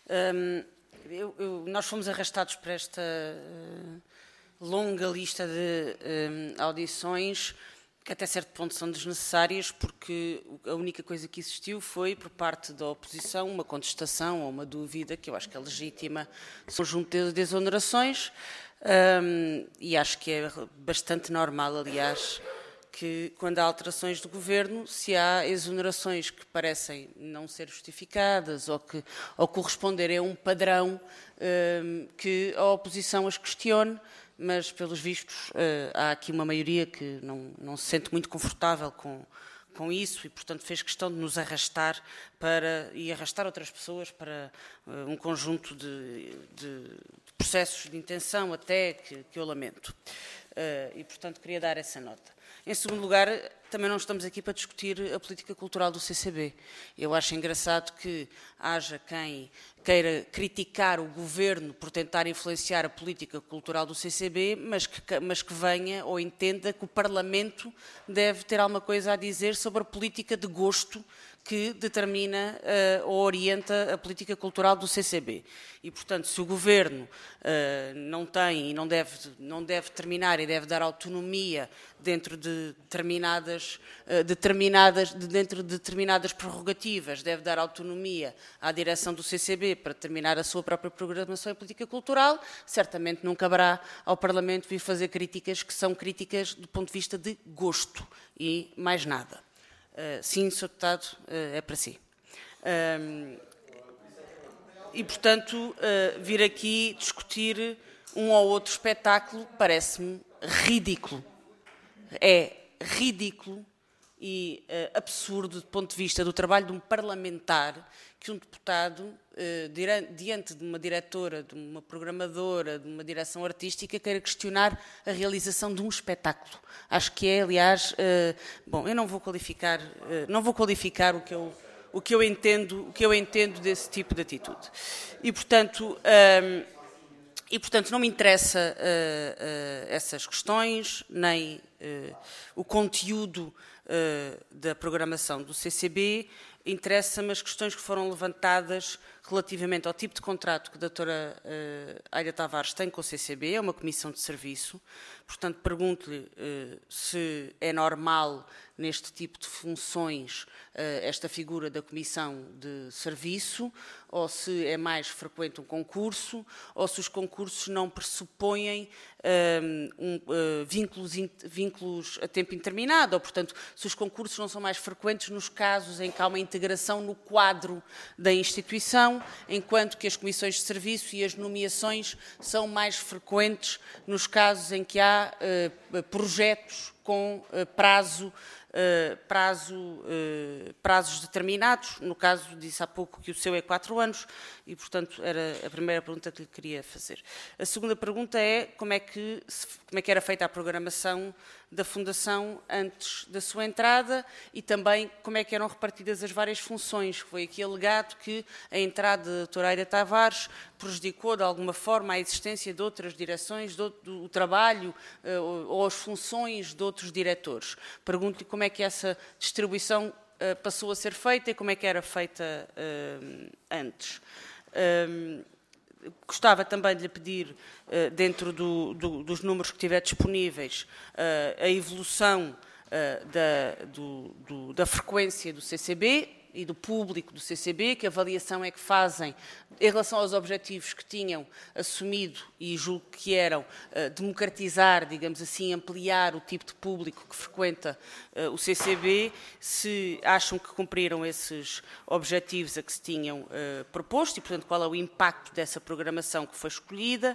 Nós fomos arrastados para esta longa lista de audições, que até certo ponto são desnecessárias, porque a única coisa que existiu foi, por parte da oposição, uma contestação ou uma dúvida, que eu acho que é legítima, sobre o conjunto de exonerações, e acho que é bastante normal, aliás, que quando há alterações do governo, se há exonerações que parecem não ser justificadas ou corresponderem a um padrão que a oposição as questione, mas, pelos vistos, há aqui uma maioria que não se sente muito confortável com isso e, portanto, fez questão de nos arrastar e arrastar outras pessoas para um conjunto de processos de intenção até que eu lamento. E, portanto, queria dar essa nota. Em segundo lugar, também não estamos aqui para discutir a política cultural do CCB. Eu acho engraçado que haja quem queira criticar o governo por tentar influenciar a política cultural do CCB, mas que venha ou entenda que o Parlamento deve ter alguma coisa a dizer sobre a política de gosto que determina ou orienta a política cultural do CCB. E, portanto, se o Governo não tem e não deve determinar e deve dar autonomia dentro de determinadas prerrogativas, deve dar autonomia à direção do CCB para determinar a sua própria programação e política cultural, certamente não caberá ao Parlamento vir fazer críticas que são críticas do ponto de vista de gosto e mais nada. Sim, Sr. Deputado, é para si. E, portanto, vir aqui discutir um ou outro espetáculo parece-me ridículo. É ridículo e absurdo do ponto de vista do trabalho de um parlamentar que um deputado, diante de uma diretora, de uma programadora, de uma direção artística, queira questionar a realização de um espetáculo. Acho que é, aliás, bom, eu não vou qualificar o que eu entendo desse tipo de atitude. E, portanto, não me interessa essas questões, nem o conteúdo da programação do CCB. Interessa-me as questões que foram levantadas relativamente ao tipo de contrato que a doutora Aida Tavares tem com o CCB, é uma comissão de serviço. Portanto, pergunto-lhe se é normal neste tipo de funções esta figura da comissão de serviço, ou se é mais frequente um concurso, ou se os concursos não pressupõem vínculos a tempo indeterminado, ou, portanto, se os concursos não são mais frequentes nos casos em que há uma integração no quadro da instituição, enquanto que as comissões de serviço e as nomeações são mais frequentes nos casos em que há projetos com prazos determinados. No caso, disse há pouco que o seu é 4 anos e, portanto, era a primeira pergunta que lhe queria fazer. A segunda pergunta é como é que era feita a programação da Fundação antes da sua entrada e também como é que eram repartidas as várias funções. Foi aqui alegado que a entrada da doutora Aida Tavares prejudicou de alguma forma a existência de outras direções, do trabalho ou as funções de outros diretores. Pergunto-lhe como é que essa distribuição passou a ser feita e como é que era feita antes. Gostava também de lhe pedir, dentro dos números que tiver disponíveis, a evolução da frequência do CCB e do público do CCB, que avaliação é que fazem em relação aos objetivos que tinham assumido e julgo que eram democratizar, digamos assim, ampliar o tipo de público que frequenta o CCB, se acham que cumpriram esses objetivos a que se tinham proposto e, portanto, qual é o impacto dessa programação que foi escolhida.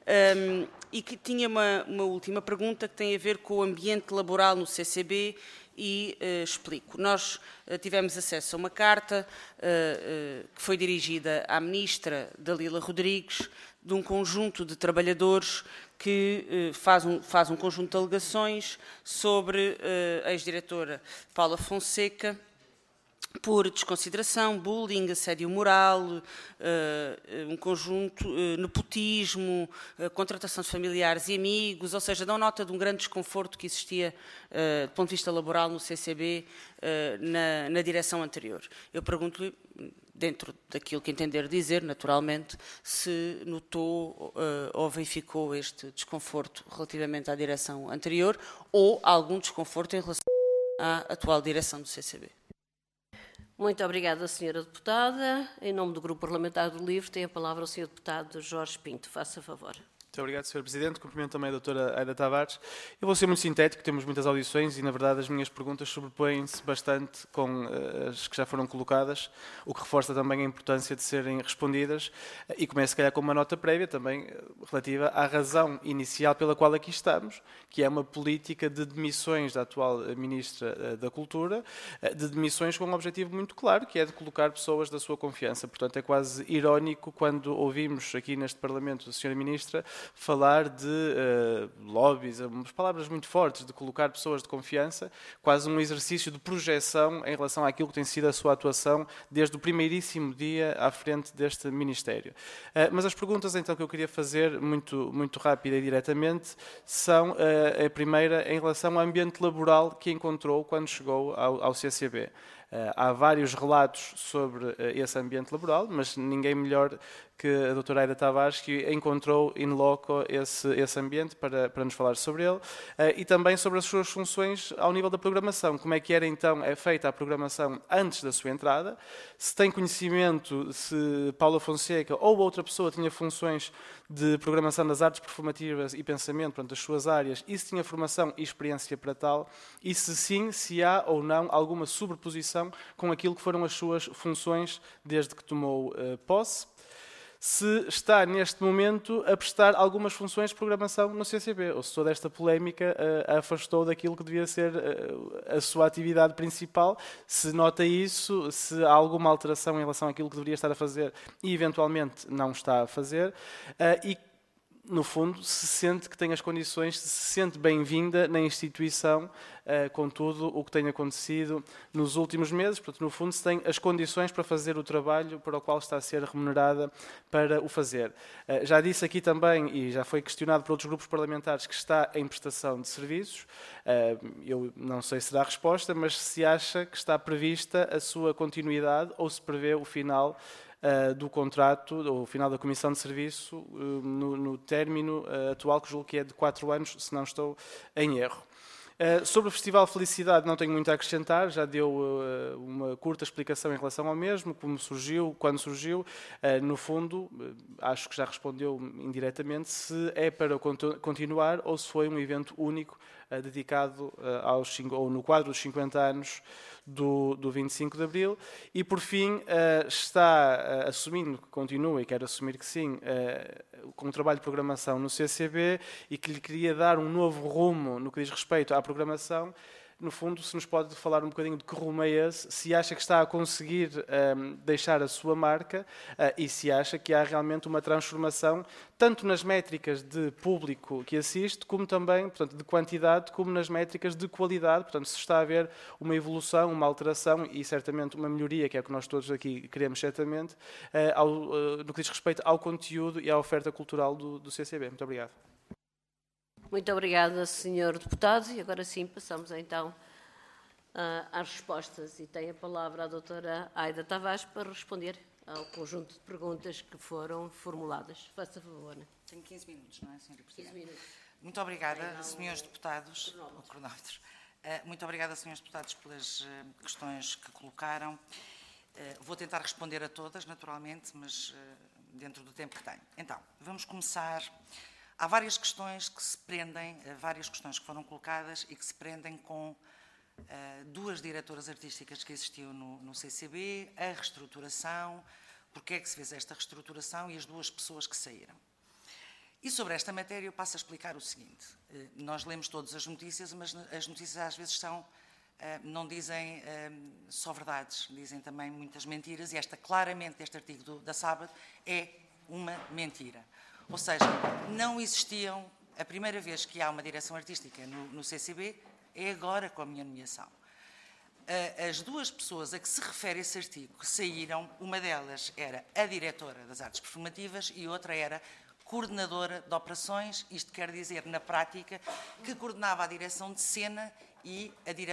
E que tinha uma última pergunta que tem a ver com o ambiente laboral no CCB e explico. Nós tivemos acesso a uma carta que foi dirigida à Ministra Dalila Rodrigues, de um conjunto de trabalhadores que faz um conjunto de alegações sobre a ex-diretora Paula Fonseca, por desconsideração, bullying, assédio moral, um conjunto, nepotismo, contratação de familiares e amigos, ou seja, dão nota de um grande desconforto que existia do ponto de vista laboral no CCB na direção anterior. Eu pergunto-lhe, dentro daquilo que entender dizer, naturalmente, se notou ou verificou este desconforto relativamente à direção anterior ou algum desconforto em relação à atual direção do CCB. Muito obrigada, Sra. Deputada. Em nome do Grupo Parlamentar do LIVRE, tem a palavra o Sr. Deputado Jorge Pinto. Faça favor. Muito obrigado, Sr. Presidente. Cumprimento também a doutora Aida Tavares. Eu vou ser muito sintético, temos muitas audições e, na verdade, as minhas perguntas sobrepõem-se bastante com as que já foram colocadas, o que reforça também a importância de serem respondidas e começo, se calhar, com uma nota prévia também relativa à razão inicial pela qual aqui estamos, que é uma política de demissões da atual Ministra da Cultura, de demissões com um objetivo muito claro, que é de colocar pessoas da sua confiança. Portanto, é quase irónico quando ouvimos aqui neste Parlamento a Sra. Ministra falar de lobbies, umas palavras muito fortes, de colocar pessoas de confiança, quase um exercício de projeção em relação àquilo que tem sido a sua atuação desde o primeiríssimo dia à frente deste Ministério. Mas as perguntas então que eu queria fazer, muito rápida e diretamente, são a primeira em relação ao ambiente laboral que encontrou quando chegou ao CCB. Há vários relatos sobre esse ambiente laboral, mas ninguém melhor que a doutora Aida Tavares, que encontrou in loco esse ambiente para nos falar sobre ele, e também sobre as suas funções ao nível da programação. Como é que era então feita a programação antes da sua entrada? Se tem conhecimento se Paula Fonseca ou outra pessoa tinha funções de programação das artes performativas e pensamento, portanto, das suas áreas, e se tinha formação e experiência para tal, e se sim, se há ou não alguma sobreposição com aquilo que foram as suas funções desde que tomou posse. Se está, neste momento, a prestar algumas funções de programação no CCB, ou se toda esta polémica a afastou daquilo que devia ser a sua atividade principal, se nota isso, se há alguma alteração em relação àquilo que deveria estar a fazer e, eventualmente, não está a fazer, e no fundo, se sente que tem as condições, se sente bem-vinda na instituição, com tudo o que tem acontecido nos últimos meses. Portanto, no fundo, se tem as condições para fazer o trabalho para o qual está a ser remunerada para o fazer. Já disse aqui também, e já foi questionado por outros grupos parlamentares, que está em prestação de serviços. Eu não sei se dá a resposta, mas se acha que está prevista a sua continuidade ou se prevê o final do contrato, ou final da comissão de serviço, no término atual, que julgo que é de 4 anos, se não estou em erro. Sobre o Festival Felicidade não tenho muito a acrescentar, já deu uma curta explicação em relação ao mesmo, como surgiu, quando surgiu. No fundo, acho que já respondeu indiretamente se é para continuar ou se foi um evento único dedicado ou no quadro dos 50 anos do 25 de Abril. E, por fim, está assumindo que continua, e quero assumir que sim, com o trabalho de programação no CCB, e que lhe queria dar um novo rumo no que diz respeito à programação. No fundo, se nos pode falar um bocadinho de que rumo é esse, se acha que está a conseguir deixar a sua marca e se acha que há realmente uma transformação, tanto nas métricas de público que assiste, como também, portanto, de quantidade, como nas métricas de qualidade. Portanto, se está a haver uma evolução, uma alteração e certamente uma melhoria, que é o que nós todos aqui queremos certamente, no que diz respeito ao conteúdo e à oferta cultural do CCB. Muito obrigado. Muito obrigada, Sr. Deputado. E agora sim, passamos então às respostas. E tem a palavra a doutora Aida Tavares para responder ao conjunto de perguntas que foram formuladas. Faça favor. Tenho 15 minutos, não é, Sra. Presidente? 15 minutos. Muito obrigada, senhores deputados. O cronómetro. Muito obrigada, senhores deputados, pelas questões que colocaram. Vou tentar responder a todas, naturalmente, mas dentro do tempo que tenho. Então, vamos começar. Há várias questões que se prendem, várias questões que foram colocadas e que se prendem com duas diretoras artísticas que existiam no CCB, a reestruturação, porque é que se fez esta reestruturação e as duas pessoas que saíram. E sobre esta matéria eu passo a explicar o seguinte. Nós lemos todas as notícias, mas as notícias às vezes não dizem só verdades, dizem também muitas mentiras, e claramente, este artigo da Sábado é uma mentira. Ou seja, não existiam, a primeira vez que há uma direção artística no CCB é agora com a minha nomeação. As duas pessoas a que se refere esse artigo que saíram, uma delas era a diretora das artes performativas e outra era coordenadora de operações, isto quer dizer, na prática, que coordenava a direção de cena e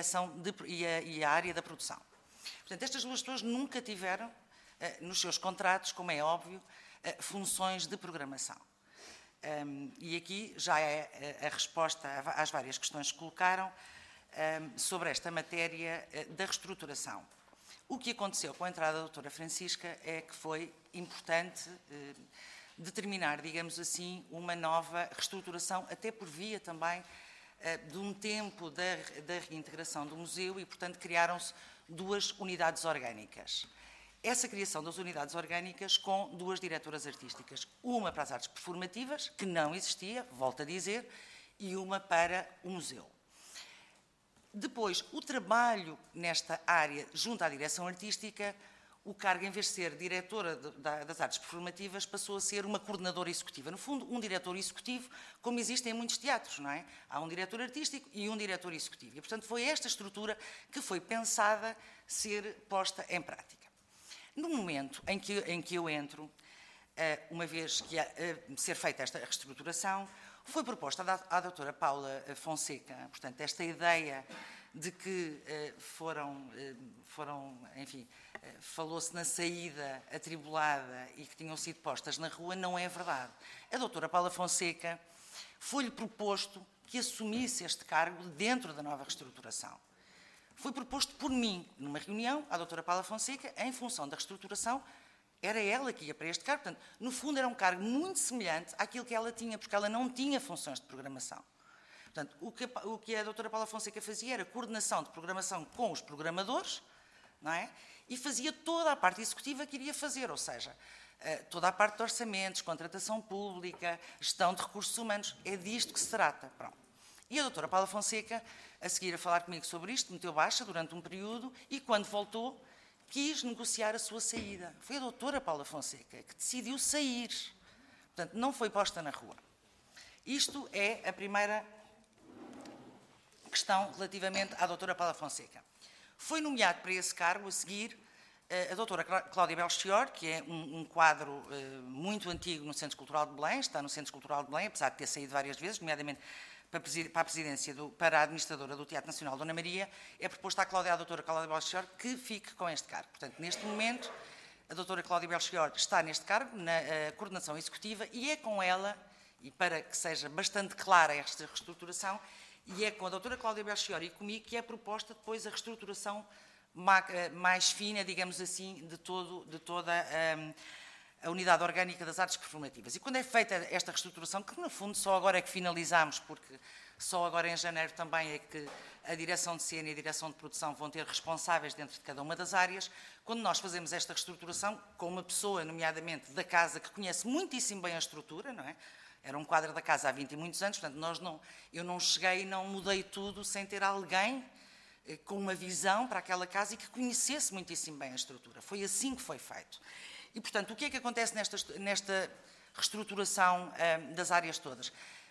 a área da produção. Portanto, estas duas pessoas nunca tiveram, nos seus contratos, como é óbvio, funções de programação. E aqui já é a resposta às várias questões que colocaram sobre esta matéria da reestruturação. O que aconteceu com a entrada da doutora Francisca é que foi importante determinar, digamos assim, uma nova reestruturação, até por via também de um tempo da reintegração do museu e, portanto, criaram-se duas unidades orgânicas. Essa criação das unidades orgânicas com duas diretoras artísticas, uma para as artes performativas, que não existia, volto a dizer, e uma para o museu. Depois, o trabalho nesta área, junto à direção artística, o cargo, em vez de ser diretora das artes performativas, passou a ser uma coordenadora executiva. No fundo, um diretor executivo, como existe em muitos teatros, não é? Há um diretor artístico e um diretor executivo. E, portanto, foi esta estrutura que foi pensada ser posta em prática. No momento em que eu entro, uma vez que ia ser feita esta reestruturação, foi proposta à doutora Paula Fonseca, portanto, esta ideia de que enfim, falou-se na saída atribulada e que tinham sido postas na rua, não é verdade. A doutora Paula Fonseca foi-lhe proposto que assumisse este cargo dentro da nova reestruturação. Foi proposto por mim, numa reunião, à doutora Paula Fonseca, em função da reestruturação, era ela que ia para este cargo. Portanto, no fundo, era um cargo muito semelhante àquilo que ela tinha, porque ela não tinha funções de programação. Portanto, o que a doutora Paula Fonseca fazia era coordenação de programação com os programadores, não é? E fazia toda a parte executiva que iria fazer, ou seja, toda a parte de orçamentos, contratação pública, gestão de recursos humanos. É disto que se trata. Pronto. E a doutora Paula Fonseca, a seguir a falar comigo sobre isto, meteu baixa durante um período e, quando voltou, quis negociar a sua saída. Foi a doutora Paula Fonseca que decidiu sair. Portanto, não foi posta na rua. Isto é a primeira questão relativamente à doutora Paula Fonseca. Foi nomeado para esse cargo, a seguir, a doutora Cláudia Belchior, que é um quadro muito antigo no Centro Cultural de Belém, está no Centro Cultural de Belém, apesar de ter saído várias vezes, nomeadamente para a administradora do Teatro Nacional, Dona Maria, é proposto à doutora Cláudia Belchior que fique com este cargo. Portanto, neste momento, a doutora Cláudia Belchior está neste cargo, na coordenação executiva, e é com ela, e para que seja bastante clara esta reestruturação, e é com a doutora Cláudia Belchior e comigo que é proposta depois a reestruturação mais fina, digamos assim, de toda a unidade orgânica das artes performativas. E quando é feita esta reestruturação, que no fundo só agora é que finalizamos, porque só agora em janeiro também é que a direção de cena e a direção de produção vão ter responsáveis dentro de cada uma das áreas, quando nós fazemos esta reestruturação com uma pessoa, nomeadamente da casa, que conhece muitíssimo bem a estrutura, não é? Era um quadro da casa há 20 e muitos anos, portanto, eu não cheguei e não mudei tudo sem ter alguém com uma visão para aquela casa e que conhecesse muitíssimo bem a estrutura. Foi assim que foi feito. E, portanto, o que é que acontece nesta reestruturação das áreas todas?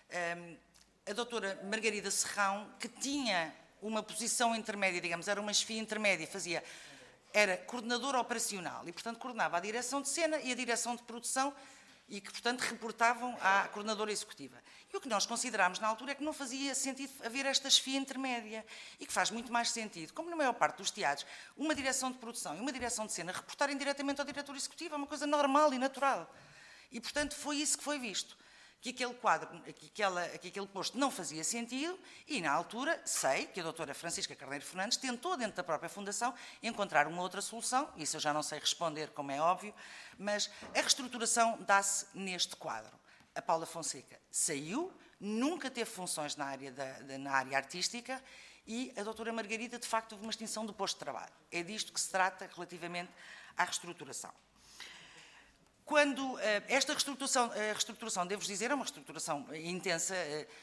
A doutora Margarida Serrão, que tinha uma posição intermédia, digamos, era uma chefia intermédia, era coordenadora operacional e, portanto, coordenava a direção de cena e a direção de produção e que, portanto, reportavam à coordenadora executiva. E o que nós considerámos na altura é que não fazia sentido haver esta chefia intermédia e que faz muito mais sentido, como na maior parte dos teatros, uma direção de produção e uma direção de cena reportarem diretamente ao diretor executivo, é uma coisa normal e natural. E, portanto, foi isso que foi visto. Que aquele quadro, que aquele posto não fazia sentido e, na altura, sei que a doutora Francisca Carneiro Fernandes tentou, dentro da própria Fundação, encontrar uma outra solução, isso eu já não sei responder, como é óbvio, mas a reestruturação dá-se neste quadro. A Paula Fonseca saiu, nunca teve funções na área artística e a doutora Margarida, de facto, houve uma extinção do posto de trabalho. É disto que se trata relativamente à reestruturação. Quando esta reestruturação, devo dizer, é uma reestruturação intensa,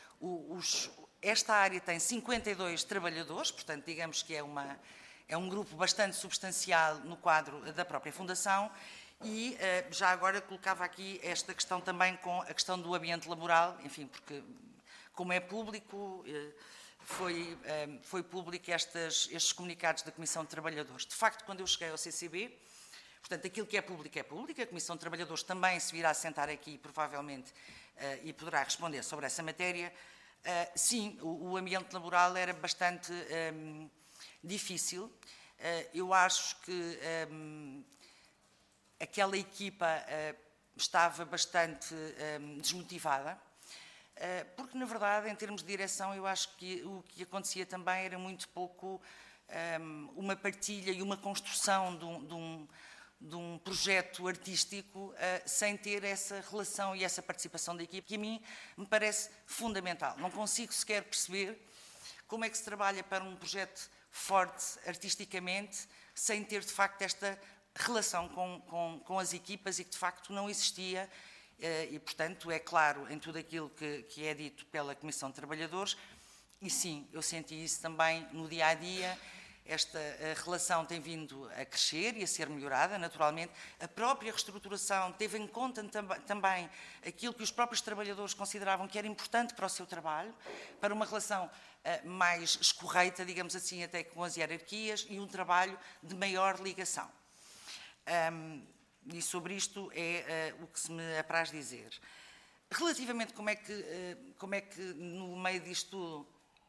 esta área tem 52 trabalhadores, portanto, digamos que é um grupo bastante substancial no quadro da própria Fundação e já agora colocava aqui esta questão também com a questão do ambiente laboral, enfim, porque como é público, foi público estes comunicados da Comissão de Trabalhadores. De facto, quando eu cheguei ao CCB, portanto, aquilo que é público, a Comissão de Trabalhadores também se virá a sentar aqui, provavelmente, e poderá responder sobre essa matéria. Sim, o ambiente laboral era bastante difícil. Eu acho que aquela equipa estava bastante desmotivada, porque, na verdade, em termos de direção, eu acho que o que acontecia também era muito pouco uma partilha e uma construção de um projeto artístico sem ter essa relação e essa participação da equipe, que a mim me parece fundamental. Não consigo sequer perceber como é que se trabalha para um projeto forte artisticamente sem ter, de facto, esta relação com as equipas e que, de facto, não existia. E, portanto, é claro em tudo aquilo que é dito pela Comissão de Trabalhadores. E, sim, eu senti isso também no dia-a-dia. Esta relação tem vindo a crescer e a ser melhorada, naturalmente. A própria reestruturação teve em conta também aquilo que os próprios trabalhadores consideravam que era importante para o seu trabalho, para uma relação mais escorreita, digamos assim, até com as hierarquias e um trabalho de maior ligação. E sobre isto é o que se me apraz dizer. Relativamente como é que no meio disto tudo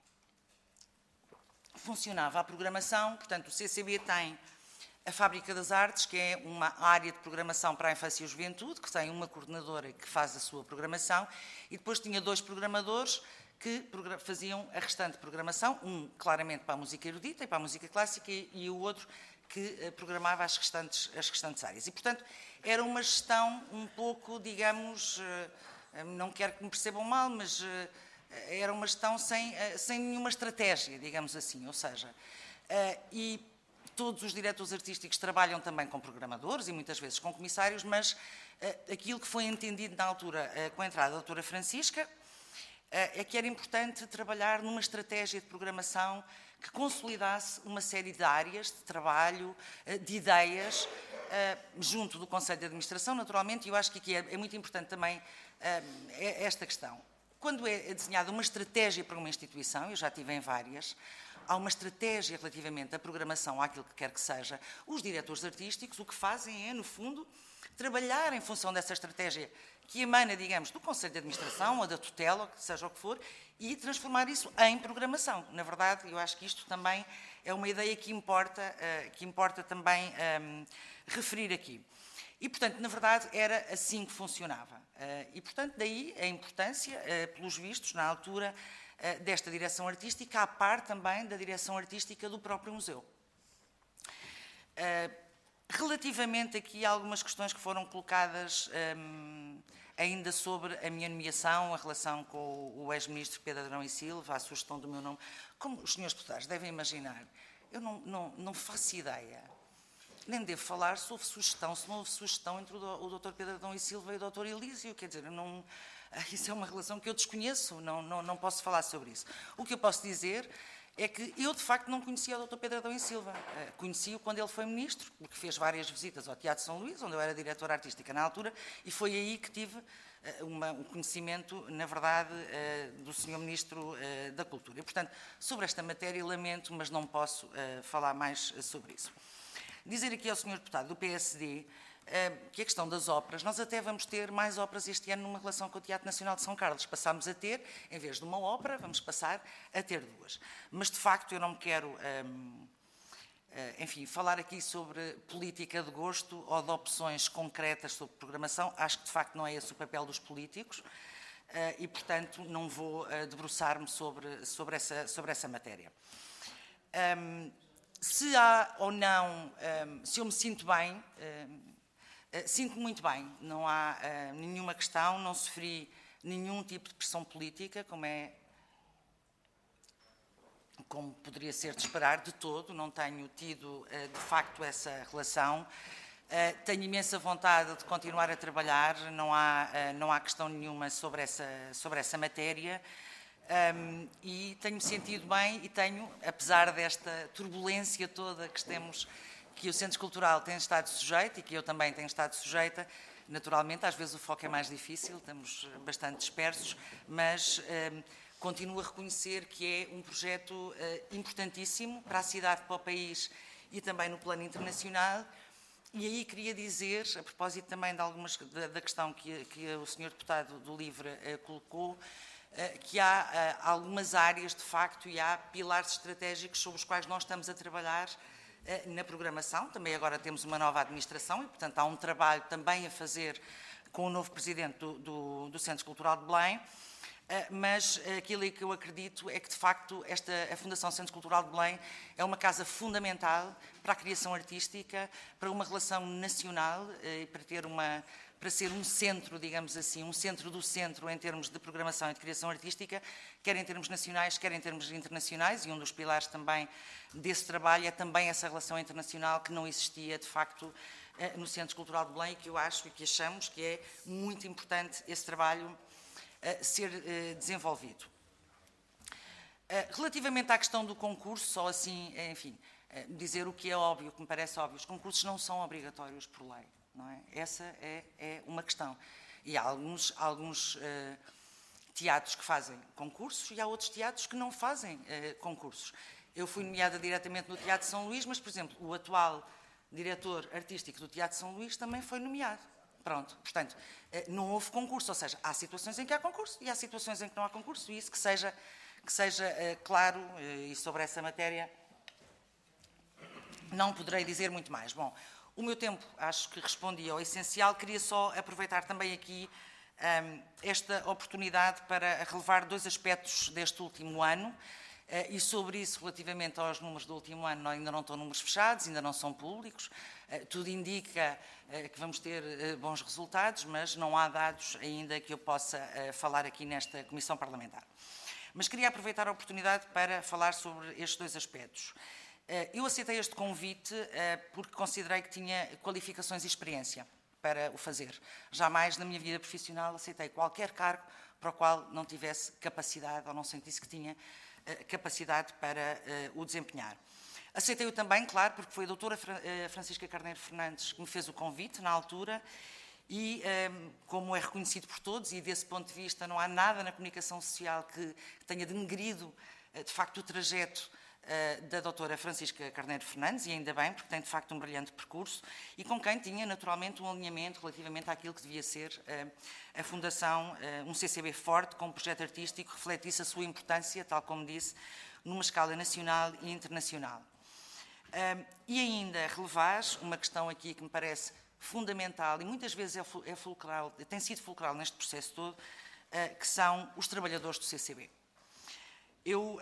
funcionava a programação, portanto, o CCB tem a Fábrica das Artes, que é uma área de programação para a infância e a juventude, que tem uma coordenadora que faz a sua programação, e depois tinha 2 programadores que faziam a restante programação, um claramente para a música erudita e para a música clássica, e o outro que programava as restantes áreas. E, portanto, era uma gestão um pouco, digamos, não quero que me percebam mal, mas era uma gestão sem nenhuma estratégia, digamos assim, ou seja, e todos os diretores artísticos trabalham também com programadores e muitas vezes com comissários, mas aquilo que foi entendido na altura com a entrada da doutora Francisca é que era importante trabalhar numa estratégia de programação que consolidasse uma série de áreas de trabalho, de ideias, junto do Conselho de Administração, naturalmente, e eu acho que aqui é muito importante também esta questão. Quando é desenhada uma estratégia para uma instituição, eu já tive em várias, há uma estratégia relativamente à programação, àquilo que quer que seja, os diretores artísticos o que fazem é, no fundo, trabalhar em função dessa estratégia que emana, digamos, do Conselho de Administração ou da tutela, ou seja o que for, e transformar isso em programação. Na verdade, eu acho que isto também é uma ideia que importa também referir aqui. E, portanto, na verdade, era assim que funcionava. E, portanto, daí a importância, pelos vistos, na altura, desta direção artística, à par também da direção artística do próprio museu. Relativamente aqui a algumas questões que foram colocadas ainda sobre a minha nomeação, a relação com o ex-ministro Pedro Adão e Silva, a sugestão do meu nome, como os senhores deputados devem imaginar, eu não faço ideia, nem devo falar sobre sugestão, se não houve sugestão entre o Dr. Pedro Adão e Silva e o Dr. Elísio, quer dizer, isso é uma relação que eu desconheço, não posso falar sobre isso. O que eu posso dizer é que eu, de facto, não conhecia o Dr. Pedro Adão e Silva. Conheci-o quando ele foi ministro, porque fez várias visitas ao Teatro São Luís, onde eu era diretora artística na altura, e foi aí que tive um conhecimento, na verdade, do Sr. Ministro da Cultura. E, portanto, sobre esta matéria, lamento, mas não posso falar mais sobre isso. Dizer aqui ao Sr. Deputado do PSD que a questão das óperas, nós até vamos ter mais óperas este ano numa relação com o Teatro Nacional de São Carlos. Passámos a ter, em vez de uma ópera, vamos passar a ter duas. Mas, de facto, eu não me quero, enfim, falar aqui sobre política de gosto ou de opções concretas sobre programação. Acho que, de facto, não é esse o papel dos políticos e, portanto, não vou debruçar-me sobre essa matéria. Se há ou não, se eu me sinto bem, sinto-me muito bem, não há nenhuma questão, não sofri nenhum tipo de pressão política, como poderia ser de esperar, de todo, não tenho tido, de facto, essa relação. Tenho imensa vontade de continuar a trabalhar, não há questão nenhuma sobre essa matéria, e tenho-me sentido bem e tenho, apesar desta turbulência toda que o Centro Cultural tem estado sujeito e que eu também tenho estado sujeita, naturalmente, às vezes o foco é mais difícil, estamos bastante dispersos, mas continuo a reconhecer que é um projeto importantíssimo para a cidade, para o país e também no plano internacional. E aí queria dizer, a propósito também da questão que o Sr. Deputado do LIVRE colocou, que há algumas áreas, de facto, e há pilares estratégicos sobre os quais nós estamos a trabalhar na programação. Também agora temos uma nova administração e, portanto, há um trabalho também a fazer com o novo presidente do Centro Cultural de Belém, mas aquilo que eu acredito é que, de facto, a Fundação Centro Cultural de Belém é uma casa fundamental para a criação artística, para uma relação nacional e para ser um centro, digamos assim, um centro do centro em termos de programação e de criação artística, quer em termos nacionais, quer em termos internacionais, e um dos pilares também desse trabalho é também essa relação internacional que não existia, de facto, no Centro Cultural de Belém, e que eu acho e que achamos que é muito importante esse trabalho ser desenvolvido. Relativamente à questão do concurso, só assim, enfim, dizer o que é óbvio, o que me parece óbvio, os concursos não são obrigatórios por lei. Não é? Essa é uma questão. E há alguns teatros que fazem concursos e há outros teatros que não fazem concursos. Eu fui nomeada diretamente no Teatro São Luís, mas, por exemplo, o atual diretor artístico do Teatro São Luís também foi nomeado. Pronto, portanto, não houve concurso, ou seja, há situações em que há concurso e há situações em que não há concurso, e isso que seja claro, e sobre essa matéria não poderei dizer muito mais. Bom, o meu tempo, acho que respondi ao essencial. Queria só aproveitar também aqui esta oportunidade para relevar dois aspectos deste último ano. E sobre isso, relativamente aos números do último ano, ainda não estão números fechados, ainda não são públicos. Tudo indica que vamos ter bons resultados, mas não há dados ainda que eu possa falar aqui nesta Comissão Parlamentar. Mas queria aproveitar a oportunidade para falar sobre estes dois aspectos. Eu aceitei este convite porque considerei que tinha qualificações e experiência para o fazer. Jamais na minha vida profissional aceitei qualquer cargo para o qual não tivesse capacidade ou não sentisse que tinha capacidade para o desempenhar. Aceitei-o também, claro, porque foi a doutora Francisca Carneiro Fernandes que me fez o convite na altura e, como é reconhecido por todos, e desse ponto de vista não há nada na comunicação social que tenha denegrido, de facto, o trajeto da doutora Francisca Carneiro Fernandes, e ainda bem, porque tem de facto um brilhante percurso, e com quem tinha naturalmente um alinhamento relativamente àquilo que devia ser a Fundação, um CCB forte, com um projeto artístico que refletisse a sua importância, tal como disse, numa escala nacional e internacional. E ainda relevar uma questão aqui que me parece fundamental e muitas vezes é fulcral, tem sido fulcral neste processo todo, que são os trabalhadores do CCB. Eu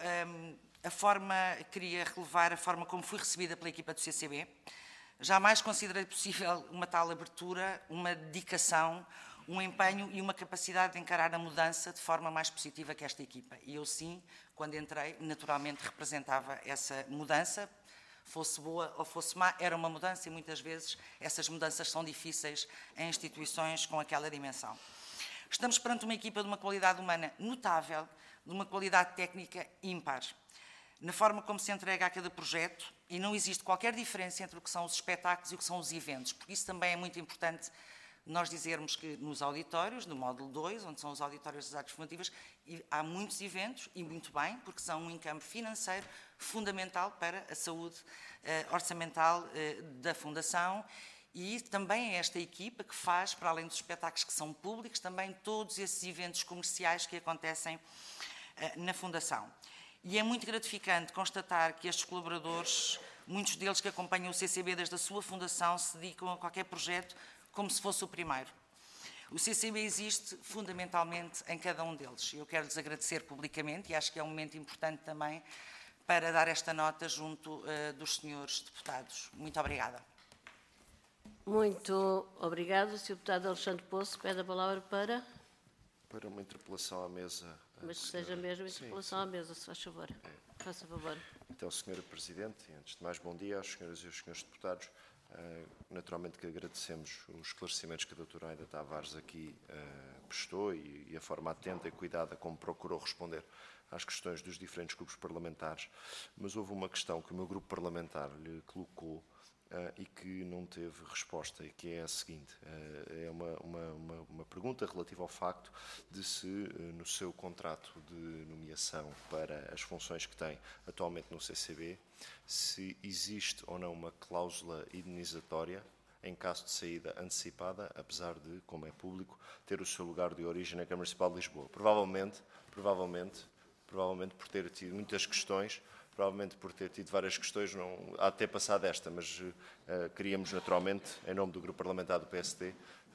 queria relevar a forma como fui recebida pela equipa do CCB. Jamais considerei possível uma tal abertura, uma dedicação, um empenho e uma capacidade de encarar a mudança de forma mais positiva que esta equipa. E eu sim, quando entrei, naturalmente representava essa mudança, fosse boa ou fosse má, era uma mudança e muitas vezes essas mudanças são difíceis em instituições com aquela dimensão. Estamos perante uma equipa de uma qualidade humana notável, de uma qualidade técnica ímpar, na forma como se entrega a cada projeto, e não existe qualquer diferença entre o que são os espetáculos e o que são os eventos, porque isso também é muito importante nós dizermos que nos auditórios, no módulo 2, onde são os auditórios das artes formativas, há muitos eventos, e muito bem, porque são um encampo financeiro fundamental para a saúde orçamental da Fundação, e também é esta equipa que faz, para além dos espetáculos que são públicos, também todos esses eventos comerciais que acontecem na Fundação. E é muito gratificante constatar que estes colaboradores, muitos deles que acompanham o CCB desde a sua fundação, se dedicam a qualquer projeto como se fosse o primeiro. O CCB existe fundamentalmente em cada um deles. Eu quero lhes agradecer publicamente e acho que é um momento importante também para dar esta nota junto dos senhores deputados. Muito obrigada. Muito obrigado. Sr. Deputado Alexandre Poço, pede a palavra para uma interpelação à mesa. Mas que seja mesmo interpelação à mesa, se faz favor. Faça favor. Então, Sra. Presidente, antes de mais, bom dia às senhoras e aos senhores deputados. Naturalmente que agradecemos os esclarecimentos que a doutora Aida Tavares aqui prestou e a forma atenta e cuidada como procurou responder às questões dos diferentes grupos parlamentares, mas houve uma questão que o meu grupo parlamentar lhe colocou e que não teve resposta, e que é a seguinte. É uma pergunta relativa ao facto de se, no seu contrato de nomeação para as funções que tem atualmente no CCB, se existe ou não uma cláusula indenizatória em caso de saída antecipada, apesar de, como é público, ter o seu lugar de origem na Câmara Municipal de Lisboa. Provavelmente por ter tido muitas questões, provavelmente por ter tido várias questões, não há de ter passado esta, mas queríamos naturalmente, em nome do Grupo Parlamentar do PSD,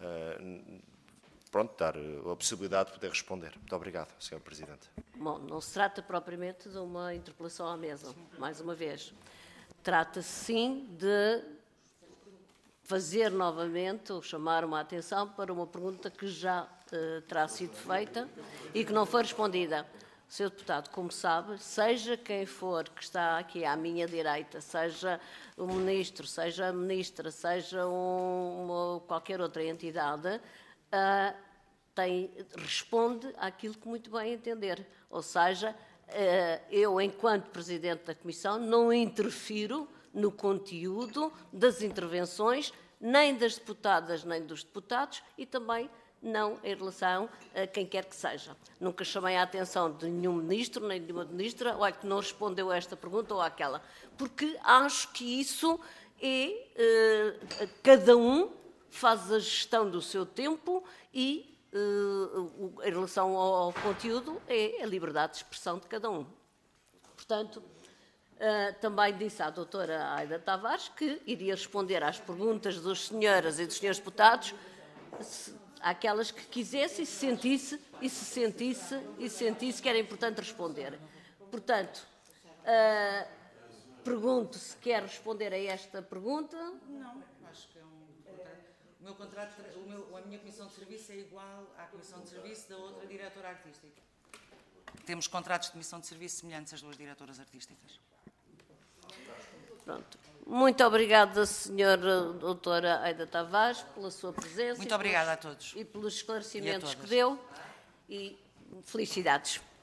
dar a possibilidade de poder responder. Muito obrigado, Sr. Presidente. Bom, não se trata propriamente de uma interpelação à mesa, mais uma vez. Trata-se sim de fazer novamente, ou chamar uma atenção para uma pergunta que já terá sido feita e que não foi respondida. Sr. Deputado, como sabe, seja quem for que está aqui à minha direita, seja o Ministro, seja a Ministra, seja qualquer outra entidade, responde àquilo que muito bem entender. Ou seja, eu, enquanto Presidente da Comissão, não interfiro no conteúdo das intervenções, nem das deputadas, nem dos deputados, e também não em relação a quem quer que seja. Nunca chamei a atenção de nenhum ministro, nem de nenhuma ministra, olha, que não respondeu a esta pergunta ou àquela, porque acho que isso é... cada um faz a gestão do seu tempo e, em relação ao conteúdo, é a liberdade de expressão de cada um. Portanto, também disse à doutora Aida Tavares que iria responder às perguntas dos senhoras e dos senhores deputados, àquelas que quisesse e se sentisse que era importante responder. Portanto, pergunto se quer responder a esta pergunta. Não, acho que é um contrato. A minha comissão de serviço é igual à comissão de serviço da outra diretora artística. Temos contratos de comissão de serviço semelhantes às duas diretoras artísticas. Pronto. Muito obrigada, Sra. Doutora Aida Tavares, pela sua presença. Muito obrigada a todos. E pelos esclarecimentos que deu. E felicidades.